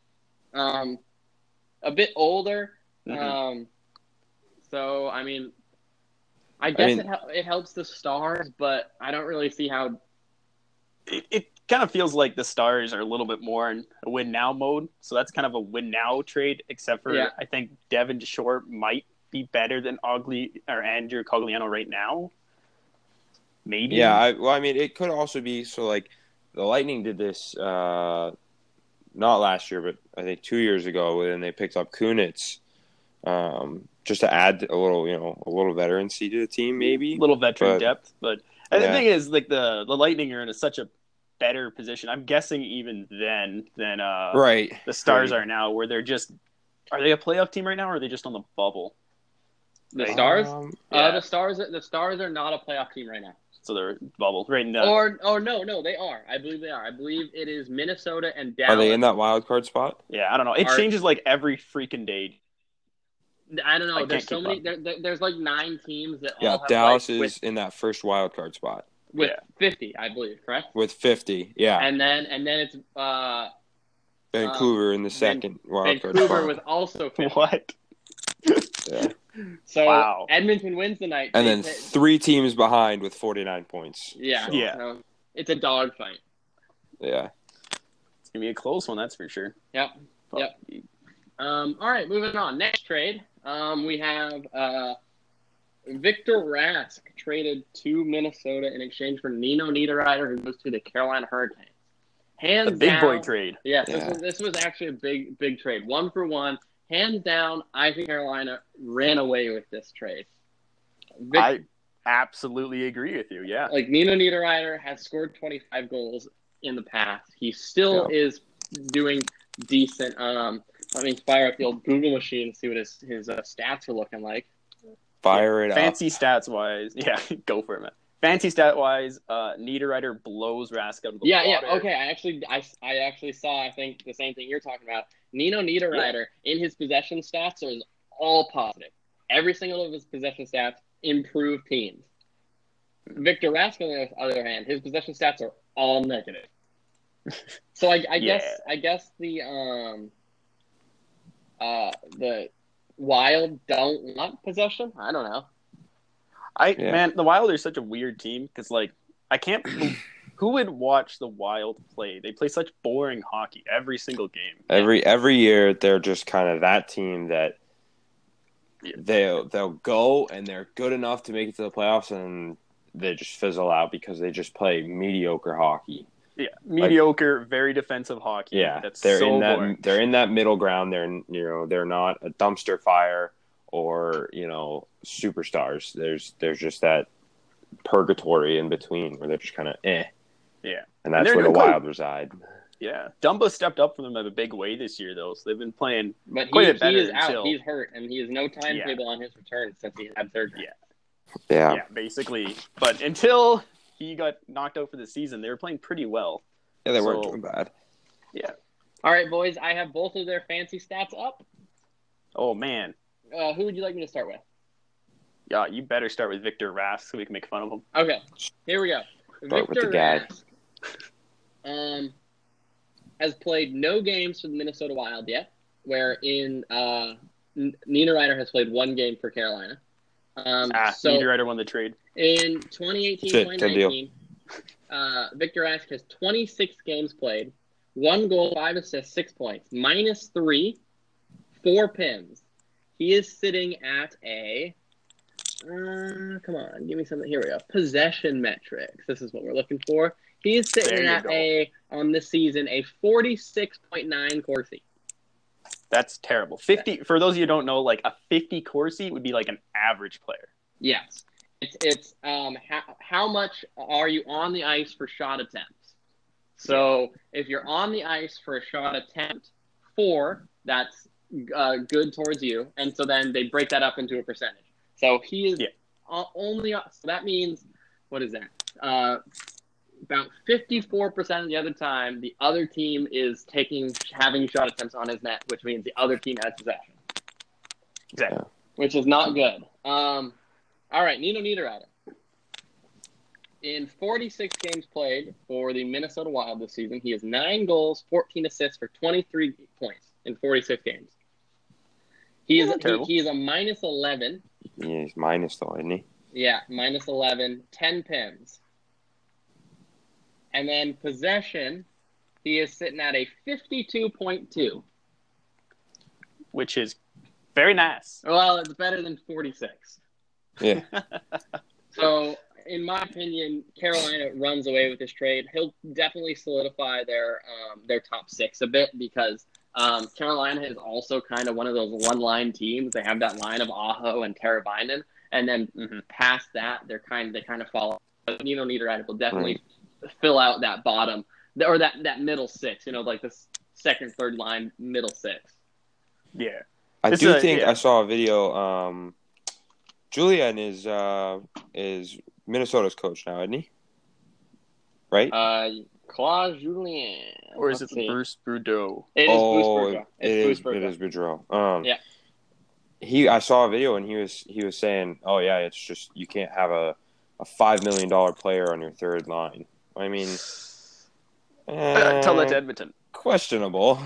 A bit older. So, I mean, I guess it helps the Stars, but I don't really see how. It kind of feels like the Stars are a little bit more in a win now mode. So that's kind of a win now trade, except for I think Devin Shore might be better than Andrew Cogliano right now. Maybe. Yeah, I mean, it could also be the Lightning did this not last year, but I think 2 years ago, and they picked up Kunitz just to add a little veterancy to the team, maybe a little veteran depth. But the thing is, the Lightning are in such a better position, I'm guessing, even then than the Stars are now, where they're just are they a playoff team right now, or are they just on the bubble? The Stars? The Stars are not a playoff team right now. So they're bubbled right now. No, they are. I believe they are. I believe it is Minnesota and Dallas. Are they in that wild card spot? Yeah, I don't know. It changes every freaking day. I don't know. There's so many. There's 9 teams that all have Dallas is in that first wild card spot with 50, I believe. Correct. With 50, yeah. And then it's Vancouver in the second wild card spot. Vancouver with also 50. What? Yeah. So Edmonton wins the night, and then 3 teams behind with 49 points. Yeah, so it's a dogfight. Yeah, it's gonna be a close one, that's for sure. Yep. All right, moving on. Next trade, we have Victor Rask traded to Minnesota in exchange for Nino Niederreiter, who goes to the Carolina Hurricanes. The big boy trade. Yes, this was actually a big trade. 1-for-1. Hands down, I think Carolina ran away with this trade. I absolutely agree with you, yeah. Nino Niederreiter has scored 25 goals in the past. He still is doing decent. Let me fire up the old Google machine and see what his stats are looking like. Fire it up. Fancy stats-wise. Yeah, go for it, man. Fancy stat-wise, Niederreiter blows Rask out of the water. Yeah, okay. I actually saw, I think, the same thing you're talking about. Nino Niederreiter, in his possession stats, is all positive. Every single of his possession stats improve teams. Victor Rask, on the other hand, his possession stats are all negative. So I guess the Wild don't want possession. I don't know. Man, the Wild are such a weird team because I can't Who would watch the Wild play? They play such boring hockey every single game. Every year, they're just kind of that team that they'll go and they're good enough to make it to the playoffs, and they just fizzle out because they just play mediocre hockey. Yeah, mediocre, very defensive hockey. Yeah, that's they're so in that boring. they're in that middle ground. They're not a dumpster fire or superstars. There's just that purgatory in between where they're just kind of Yeah, and that's where the Wild reside. Yeah, Dumba stepped up for them in a big way this year, though. So they've been playing But quite a he better is out. until- He's hurt, and he has no timetable on his return since he had surgery. Yeah. Yeah, basically. But until he got knocked out for the season, they were playing pretty well. Yeah, they weren't doing bad. Yeah. All right, boys, I have both of their fancy stats up. Oh, man. Who would you like me to start with? Yeah, you better start with Victor Rask so we can make fun of him. Okay, here we go. Start with Victor the guy. Rask has played no games for the Minnesota Wild yet, wherein Nina Ryder has played one game for Carolina. Nina Ryder won the trade. In 2018-2019, Victor Rask has 26 games played, 1 goal, 5 assists, 6 points, -3, 4 pins. He is sitting at a come on, give me something. Here we go. Possession metrics. This is what we're looking for. He is sitting at on this season, a 46.9 Corsi. That's terrible. 50 for those of you who don't know, like a 50 Corsi would be like an average player. Yes. It's how much are you on the ice for shot attempts? So if you're on the ice for a shot attempt 4, that's good towards you, and so then they break that up into a percentage. So he is only. So that means, what is that? About 54% of the other time, the other team is having shot attempts on his net, which means the other team has possession. Exactly. Which is not good. All right, Nino Niederreiter. In 46 games played for the Minnesota Wild this season, he has 9 goals, 14 assists for 23 points in 46 games. He is a -11. Yeah, he's minus though, isn't he? Yeah, -11, 10 pins. And then possession, he is sitting at a 52.2. Which is very nice. Well, it's better than 46. Yeah. So, in my opinion, Carolina runs away with this trade. He'll definitely solidify their top 6 a bit because Carolina is also kind of one of those one-line teams. They have that line of Aho and Teravainen, and then past that, they kind of fall. Nino Niederreiter will definitely fill out that bottom or that middle 6. Like the second, third line, middle 6. Yeah, I think I saw a video. Julian is Minnesota's coach now, isn't he? Right? Claude Julien. Or is it Bruce Boudreau? It is Bruce Boudreau. It is Boudreau. I saw a video and he was saying, "Oh yeah, it's just you can't have a $5 million player on your third line." I mean, tell that to Edmonton. Questionable.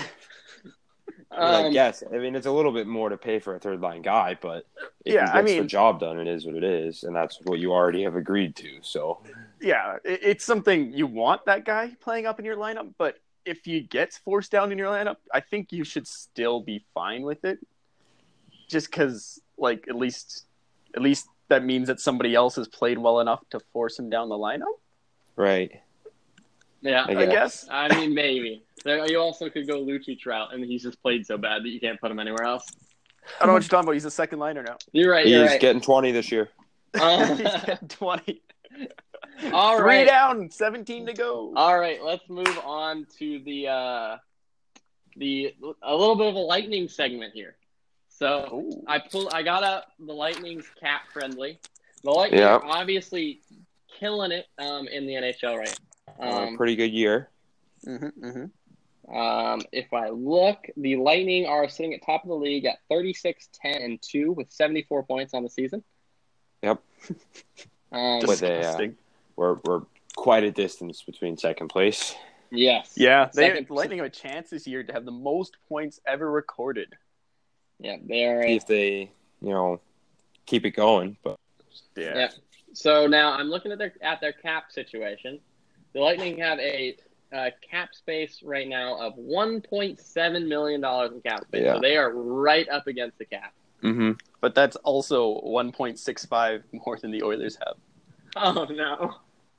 I guess. I mean, it's a little bit more to pay for a third line guy, but if he gets the job done, it is what it is, and that's what you already have agreed to. So, yeah, it's something you want that guy playing up in your lineup, but if he gets forced down in your lineup, I think you should still be fine with it. Just because, like, at least that means that somebody else has played well enough to force him down the lineup. Right. Yeah, I guess. I mean, maybe. You also could go Lucci Trout, and he's just played so bad that you can't put him anywhere else. I don't know what you're talking about. He's a second liner now. You're right. He's getting 20 this year. He's getting 20. All 3 down, 17 to go. All right, let's move on to a little bit of a lightning segment here. So I got up the Lightning's cap friendly. The Lightning are obviously killing it in the NHL right now. Pretty good year. If I look, the Lightning are sitting at top of the league at 36-10-2 with 74 points on the season. Yep. Disgusting. We're quite a distance between second place. Yes. Yeah, the Lightning have a chance this year to have the most points ever recorded. Yeah, they are. See if they, keep it going. But yeah. So now I'm looking at their cap situation. The Lightning have a cap space right now of $1.7 million in cap space. Yeah. So they are right up against the cap. Mm-hmm. But that's also 1.65 more than the Oilers have. Oh, no.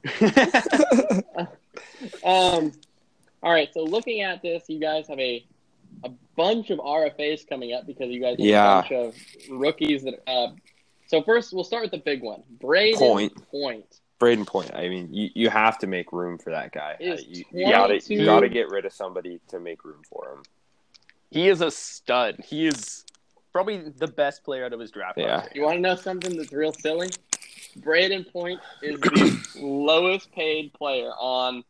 All right, so looking at this, you guys have a bunch of RFAs coming up because you guys have a bunch of rookies that. So first, we'll start with the big one, Braden Point. Braden Point. I mean, you have to make room for that guy. You You gotta get rid of somebody to make room for him. He is a stud. He is probably the best player out of his draft. Yeah. You want to know something that's real silly? Braden Point is the lowest paid player on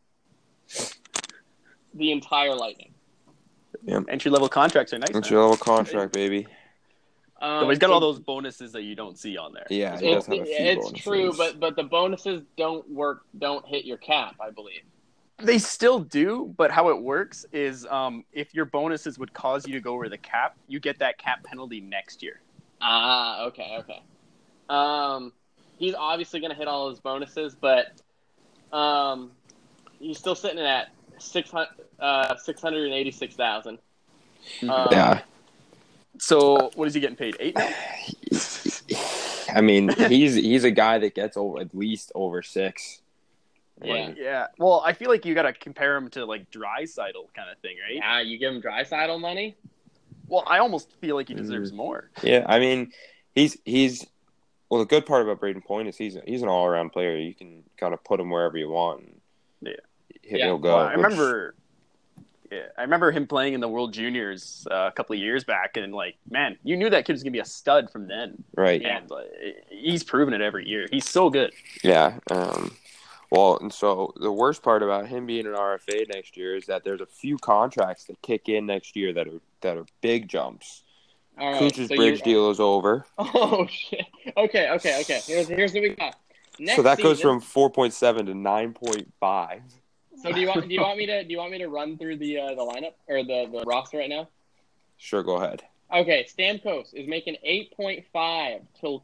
the entire Lightning. Yeah. Entry-level contracts are nice. It's your level contract, baby. So he's got all those bonuses that you don't see on there. Yeah, he does have a few it's bonuses. true, but the bonuses don't hit your cap, I believe. They still do, but how it works is if your bonuses would cause you to go over the cap, you get that cap penalty next year. Ah, okay. He's obviously going to hit all his bonuses, but he's still sitting at 686,000. Yeah. So what is he getting paid? 8 now? I mean, he's a guy that gets at least over 6. Yeah. Yeah. Well, I feel like you got to compare him to like Draisaitl kind of thing, right? Yeah, you give him Draisaitl money? Well, I almost feel like he deserves more. Yeah, I mean, he's well. The good part about Braden Point is he's an all around player. You can kind of put him wherever you want. Yeah. He'll go. Well, I remember him playing in the World Juniors a couple of years back, and like, man, you knew that kid was gonna be a stud from then. Right. And he's proven it every year. He's so good. Yeah. Well, and so the worst part about him being an RFA next year is that there's a few contracts that kick in next year that are big jumps. All right, Kucher's bridge deal is over. Oh shit! Okay. Here's what we got. So that goes from 4.7 to 9.5. So do you want me to run through the lineup or the roster right now? Sure, go ahead. Okay, Stamkos is making 8.5 till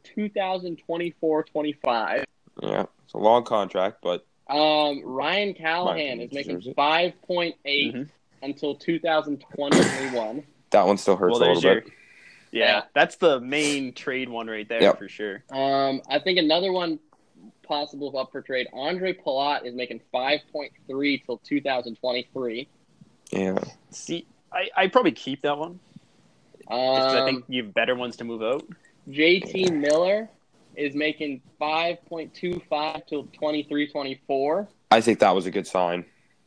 2024-25. Yeah, it's a long contract, but Ryan Callahan is making 5.8 until 2021. That one still hurts a little bit. Yeah, that's the main trade one right there for sure. I think another one possible up for trade. Andre Palat is making 5.3 till 2023. Yeah. See, I'd probably keep that one. Just 'cause I think you have better ones to move out. JT Miller is making 5.25 till 23-24. I think that was a good sign.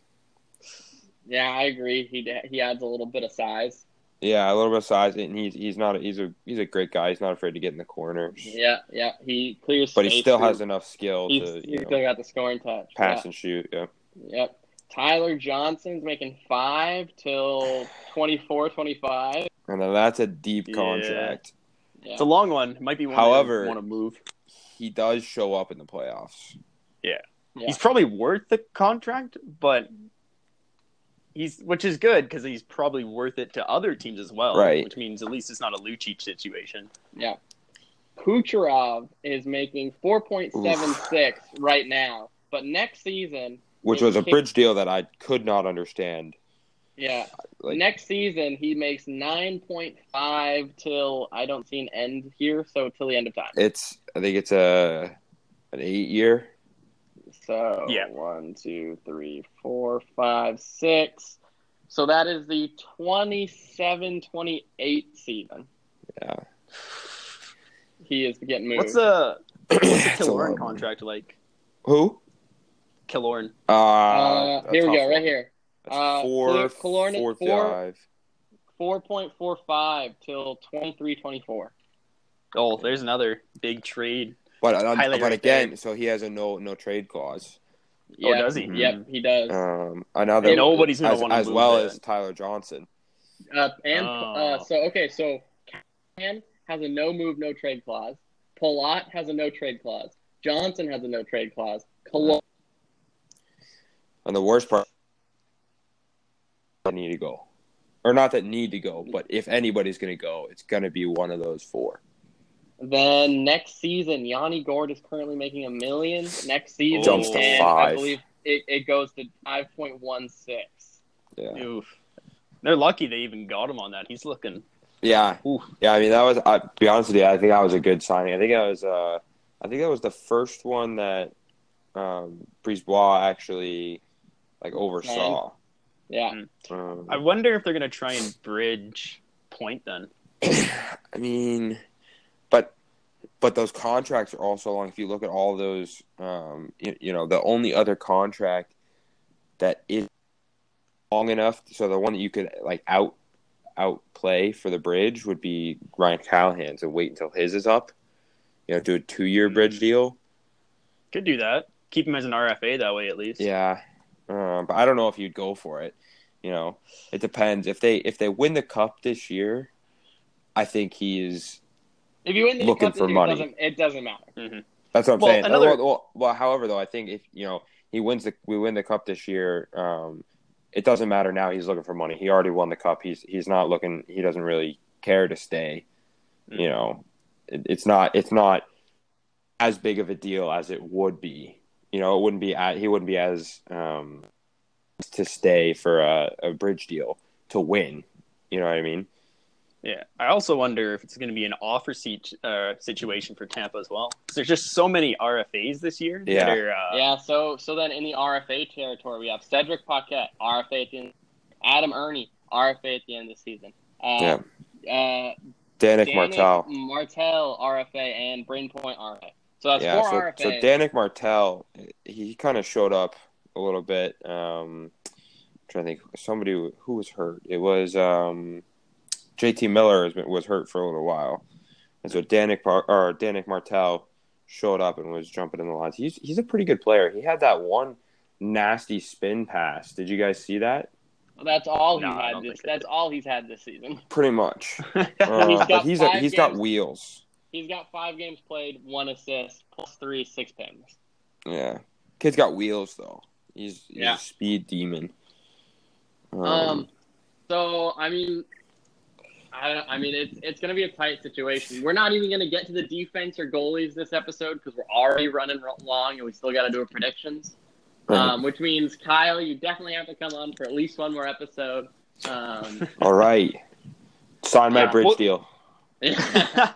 Yeah, I agree. He adds a little bit of size. Yeah, a little bit of size, and he's a great guy. He's not afraid to get in the corner. Yeah, he clears. But he still has enough skill he's still got the scoring touch. Pass and shoot. Yeah. Yep. Tyler Johnson's making 5 till 24-25. And then that's a deep contract. Yeah. It's a long one. It might be one. However, want to move. He does show up in the playoffs. Yeah. He's probably worth the contract, but which is good because he's probably worth it to other teams as well. Right. Which means at least it's not a Lucic situation. Yeah. Kucherov is making 4.76 right now, but next season, which was a bridge deal that I could not understand. Yeah. Next season, he makes 9.5 till I don't see an end here, so till the end of time. I think it's an 8-year. So 1, 2, 3, 4, 5, 6. So that is the 27-28 season. Yeah. He is getting moved. What's the Killorn contract like? Who? Killorn. Here we go, right here. That's 4.45 till 23-24. Oh, there's another big trade. But again, so he has a no trade clause. Yeah, does he? Yep, he does. Another nobody's going to want to as move well in. as Tyler Johnson. So Callahan has a no move, no trade clause. Palat has a no trade clause. Johnson has a no trade clause. And the worst part, need to go, or not that need to go, but if anybody's going to go, it's going to be one of those 4. Then next season, Yanni Gord is currently making $1 million. Next season, jumps to 5. I believe it goes to 5.16. Yeah. Oof. They're lucky they even got him on that. He's looking. Yeah. Oof. Yeah, I mean that was. To be honest with you, I think that was a good signing. I think that was the first one that Brisebois actually oversaw. Yeah. I wonder if they're gonna try and bridge Point then. I mean, but those contracts are also long. If you look at all those, the only other contract that is long enough, so the one that you could outplay for the bridge would be Ryan Callahan. So wait until his is up. Do a 2-year bridge deal. Could do that. Keep him as an RFA that way at least. Yeah, but I don't know if you'd go for it. It depends. If they win the cup this year, I think he's If you win the looking cup for this year, money. It doesn't matter. Mm-hmm. That's what I'm saying. Another... Well, however, though, I think if we win the cup this year, it doesn't matter now. He's looking for money. He already won the cup. He's not looking. He doesn't really care to stay. Mm-hmm. It's not as big of a deal as it would be. It wouldn't be. He wouldn't be as to stay for a bridge deal to win. You know what I mean? Yeah. I also wonder if it's going to be an offer situation for Tampa as well. Because there's just so many RFAs this year. Yeah. So then in the RFA territory, we have Cedric Paquette, RFA at the end. Adam Ernie, RFA at the end of the season. Danik Martel, RFA, and Brain Point RFA. So that's 4 RFAs. So Danik Martel, he kind of showed up a little bit. I'm trying to think, somebody who was hurt. It was JT Miller was hurt for a little while, and so Danik Martel showed up and was jumping in the lines. He's a pretty good player. He had that one nasty spin pass. Did you guys see that? That's all That's all he's had this season. Pretty much. He's got wheels. He's got 5 games played, 1 assist, +3, 6 pins. Yeah, kid's got wheels though. He's a speed demon. So I mean, it's going to be a tight situation. We're not even going to get to the defense or goalies this episode because we're already running long and we still got to do our predictions. Which means, Kyle, you definitely have to come on for at least one more episode. All right. Sign my bridge deal. Yeah.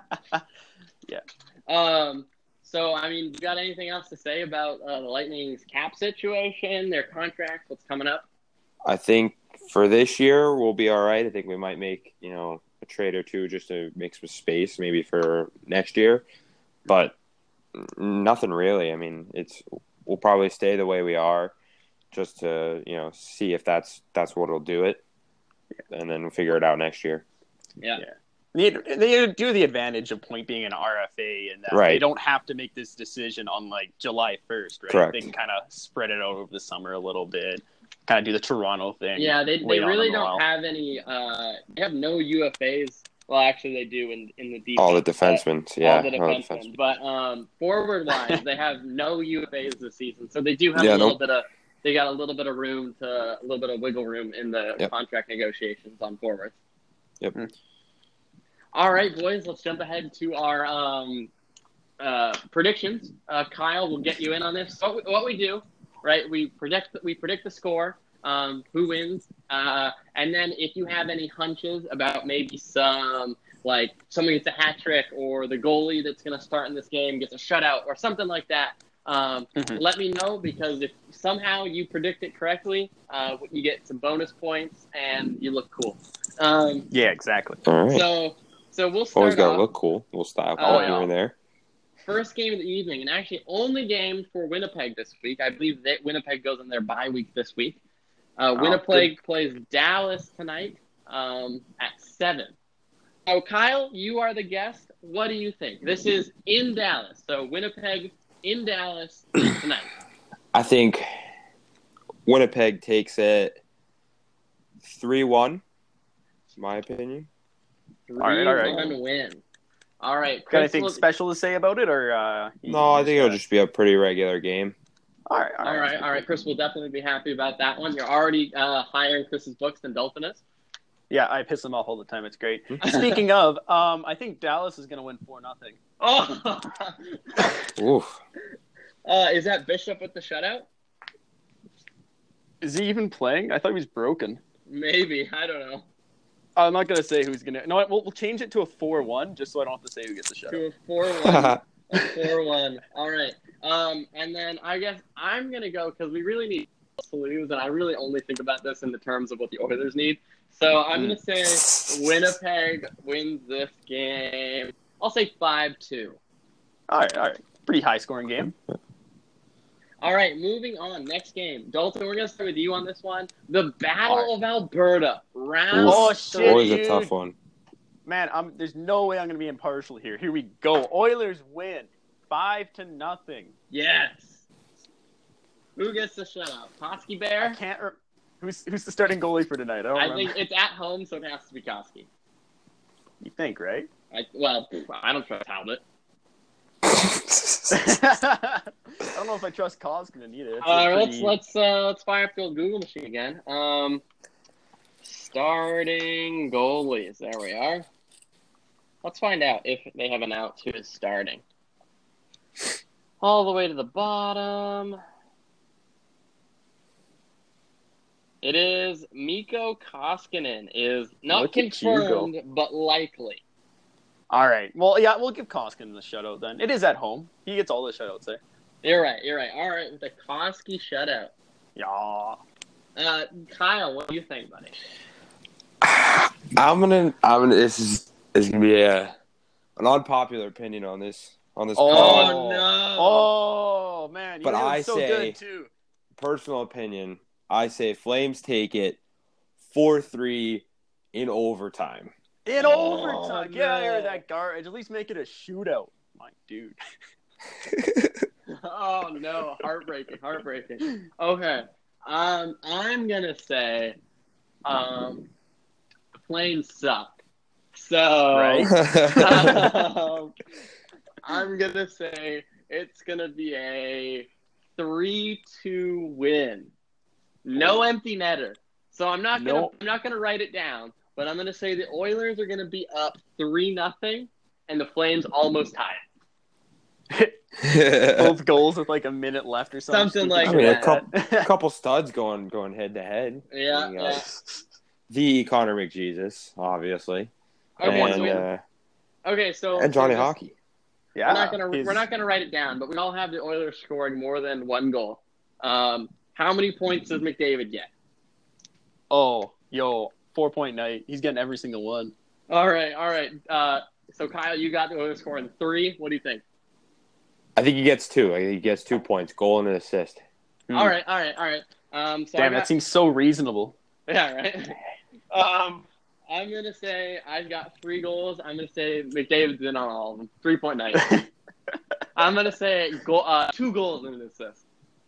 So, I mean, you got anything else to say about the Lightning's cap situation, their contracts, what's coming up? I think for this year, we'll be all right. I think we might make, a trade or two just to make some space maybe for next year. But nothing really. I mean, we'll probably stay the way we are just to, see if that's what'll do it. And then we'll figure it out next year. Yeah. They do the advantage of Point being an RFA and that they don't have to make this decision on July 1st, right? Correct. They can kind of spread it out over the summer a little bit, kind of do the Toronto thing. Yeah, they really don't have any. They have no UFAs. Well, actually, they do in the defense. All the defensemen, All the defensemen. But forward wise, they have no UFAs this season, so they do have a little bit of. They got a little bit of wiggle room in the contract negotiations on forwards. Yep. All right, boys, let's jump ahead to our predictions. Kyle will get you in on this. So what we do, right? We predict the score, who wins, and then if you have any hunches about maybe someone gets a hat trick or the goalie that's going to start in this game gets a shutout or something like that, let me know, because if somehow you predict it correctly, you get some bonus points and you look cool. Yeah, exactly. All right. So we'll start. Always gotta look cool. We'll style here and there. First game of the evening, and actually only game for Winnipeg this week. I believe that Winnipeg goes on their bye week this week. Winnipeg plays Dallas tonight at 7. So Kyle, you are the guest. What do you think? This is in Dallas. So Winnipeg in Dallas tonight. I think Winnipeg takes it 3-1. That's my opinion. 3-1 win. All right. Got anything special to say about it, or no? I think it'll just be a pretty regular game. All right. Chris will definitely be happy about that one. You're already higher in Chris's books than Dalton is. Yeah, I piss them off all the time. It's great. Speaking of, I think Dallas is going to win 4-0. Oh. Oof. Is that Bishop with the shutout? Is he even playing? I thought he was broken. Maybe. I don't know. I'm not gonna say who's gonna. No, we'll change it to a 4-1, just so I don't have to say who gets the shot. To a 4-1. A 4-1. All right. And then I guess I'm gonna go because we really need to lose, and I really only think about this in the terms of what the Oilers need. So I'm gonna say Winnipeg wins this game. I'll say 5-2. All right. Pretty high scoring game. All right, moving on. Next game. Dalton, we're going to start with you on this one. The Battle of Alberta. Round Oh, three. shit. Always a dude. tough one. Man, there's no way I'm going to be impartial here. Here we go. Oilers win 5-0. Yes. Who gets the shutout? Koski I Bear? can't. Who's the starting goalie for tonight? I don't remember. think it's at home, so it has to be Koski. You think, right? I don't trust Talbot. I don't know if I trust Koskinen either. Let's fire up the old Google machine again. Starting goalies. There we are. Let's find out if they have an out who is starting. All the way to the bottom. It is Mikko Koskinen. Is not Look at you go. confirmed, but likely. All right. Well, yeah, we'll give Koskinen the shutout then. It is at home. He gets all the shutouts there. You're right. All right, with the Koski shutout. Yeah. Kyle, what do you think, buddy? I'm gonna. This is gonna be an unpopular opinion on this. Oh, pod. no. Oh man. But I so say- good too. Personal opinion. I say Flames take it 4-3 in overtime. In Oh, overtime. Get out of here no. with that garbage. At least make it a shootout. My dude. Oh no, heartbreaking. Okay, I'm gonna say, the Flames suck. So, Right. I'm gonna say it's gonna be a 3-2 win. No empty netter. So I'm not gonna write it down, but I'm gonna say the Oilers are gonna be up 3-0, and the Flames almost tie it. Both goals with like a minute left or something. Something like I mean, that. a couple studs going head to head. Yeah, You know, yeah. The Connor McJesus, obviously, Okay, so and Johnny so Hockey. Yeah. we're not gonna write it down, but we all have the Oilers scoring more than one goal. How many points does McDavid get? Oh, 4-point night. He's getting every single one. All right. So Kyle, you got the Oilers scoring 3. What do you think? I think he gets 2. I think he gets 2 points, goal and an assist. All right. So Damn, that seems so reasonable. Yeah, right. I'm gonna say I've got 3 goals. I'm gonna say McDavid's in on all of them. 3-point night. I'm gonna say 2 goals and an assist.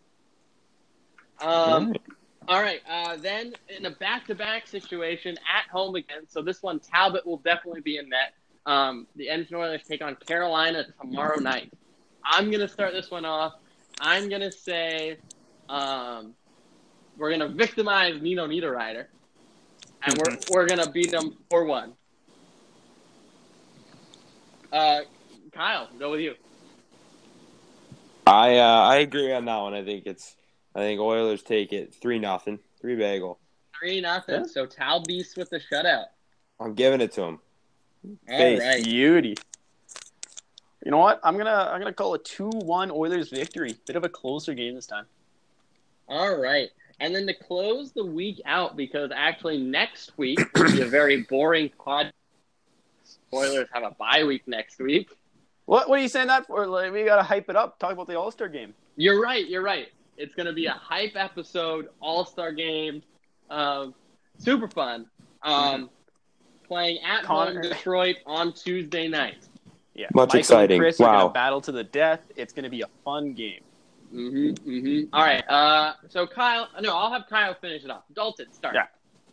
All right. Then in a back-to-back situation at home again. So this one, Talbot will definitely be in net. The Edmonton Oilers take on Carolina tomorrow night. I'm gonna start this one off. I'm gonna say we're gonna victimize Nino Niederreiter, and we're gonna beat them 4-1. Kyle, go with you. I agree on that one. I think Oilers take it 3-0, 3-bagel. 3-0. Yeah. So Tal Beast with the shutout. I'm giving it to him. All Face. right. Beauty. You know what? I'm gonna call a 2-1 Oilers victory. Bit of a closer game this time. All right. And then to close the week out, because actually next week will be a very boring pod. Oilers have a bye week next week. What are you saying that for? Like, we gotta hype it up. Talk about the All-Star game. You're right. It's going to be a hype episode, All-Star game. Super fun. Playing at home Detroit on Tuesday night. Yeah, Much Michael exciting. And Chris are Wow. gonna battle to the death. It's gonna be a fun game. All right. So Kyle, no, I'll have Kyle finish it off. Dalton, start. Yeah.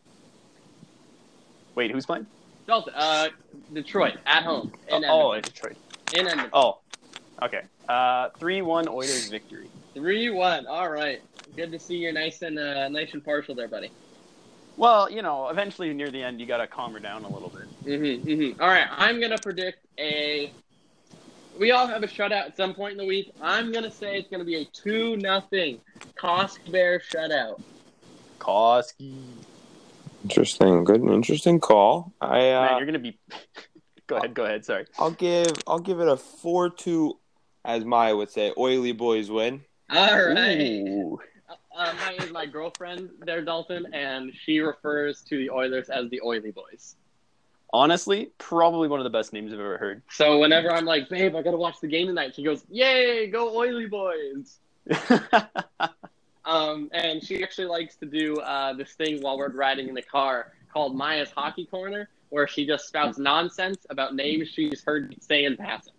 Wait, who's playing? Dalton, Detroit at home. In Detroit. Edmonton. Oh, okay. 3-1 Oilers victory. 3-1. All right. Good to see you're nice and partial there, buddy. Well, eventually near the end, you gotta calm her down a little bit. All right. I'm gonna predict we all have a shutout at some point in the week. I'm gonna say it's gonna be a 2-0 Kosk Bear shutout. Koski. Interesting. Good. Interesting call. Man, you're gonna be. Go ahead. Sorry. I'll give it a 4-2, as Maya would say. Oily boys win. All right. Ooh. Maya is my girlfriend there, Dalton, and she refers to the Oilers as the Oily Boys. Honestly, probably one of the best names I've ever heard. So whenever I'm like, babe, I gotta watch the game tonight, she goes, "Yay, go Oily Boys!" And she actually likes to do this thing while we're riding in the car called Maya's Hockey Corner, where she just spouts nonsense about names she's heard me say in passing.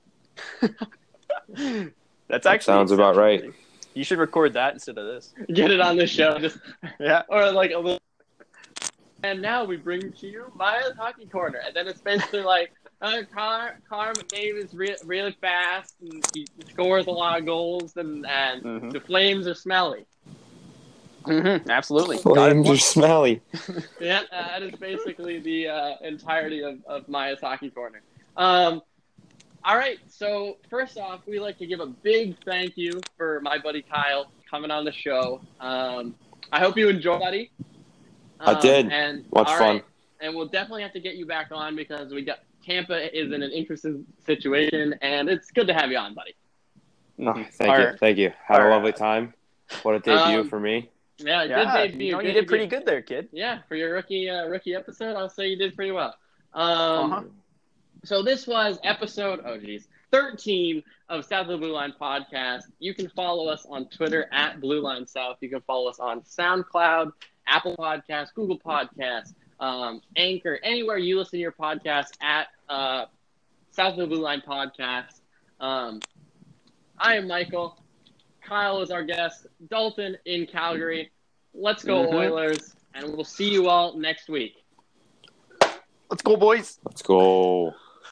That sounds about right. You should record that instead of this. Get it on the show, just Yeah. or like a little. And now we bring to you Maya's Hockey Corner, and then it's basically like Connor McDavid is really fast, and he scores a lot of goals, and the Flames are smelly. Mm-hmm. Absolutely. Flames are smelly. Yeah, that is basically the entirety of Maya's Hockey Corner. All right, so first off, we like to give a big thank you for my buddy Kyle coming on the show. I hope you enjoyed, buddy. I did. And Much fun. Right, and we'll definitely have to get you back on because Tampa is in an interesting situation, and it's good to have you on, buddy. Oh, thank you. Had a lovely time. What a debut for me. Yeah, good debut. You did pretty good there, kid. Yeah, for your rookie episode, I'll say you did pretty well. So this was episode 13 of South of the Blue Line podcast. You can follow us on Twitter at Blue Line South. You can follow us on SoundCloud, Apple Podcasts, Google Podcasts, Anchor, anywhere you listen to your podcast at South of the Blue Line podcast. I am Michael. Kyle is our guest. Dalton in Calgary. Let's go Oilers, and we'll see you all next week. Let's go, boys. Let's go.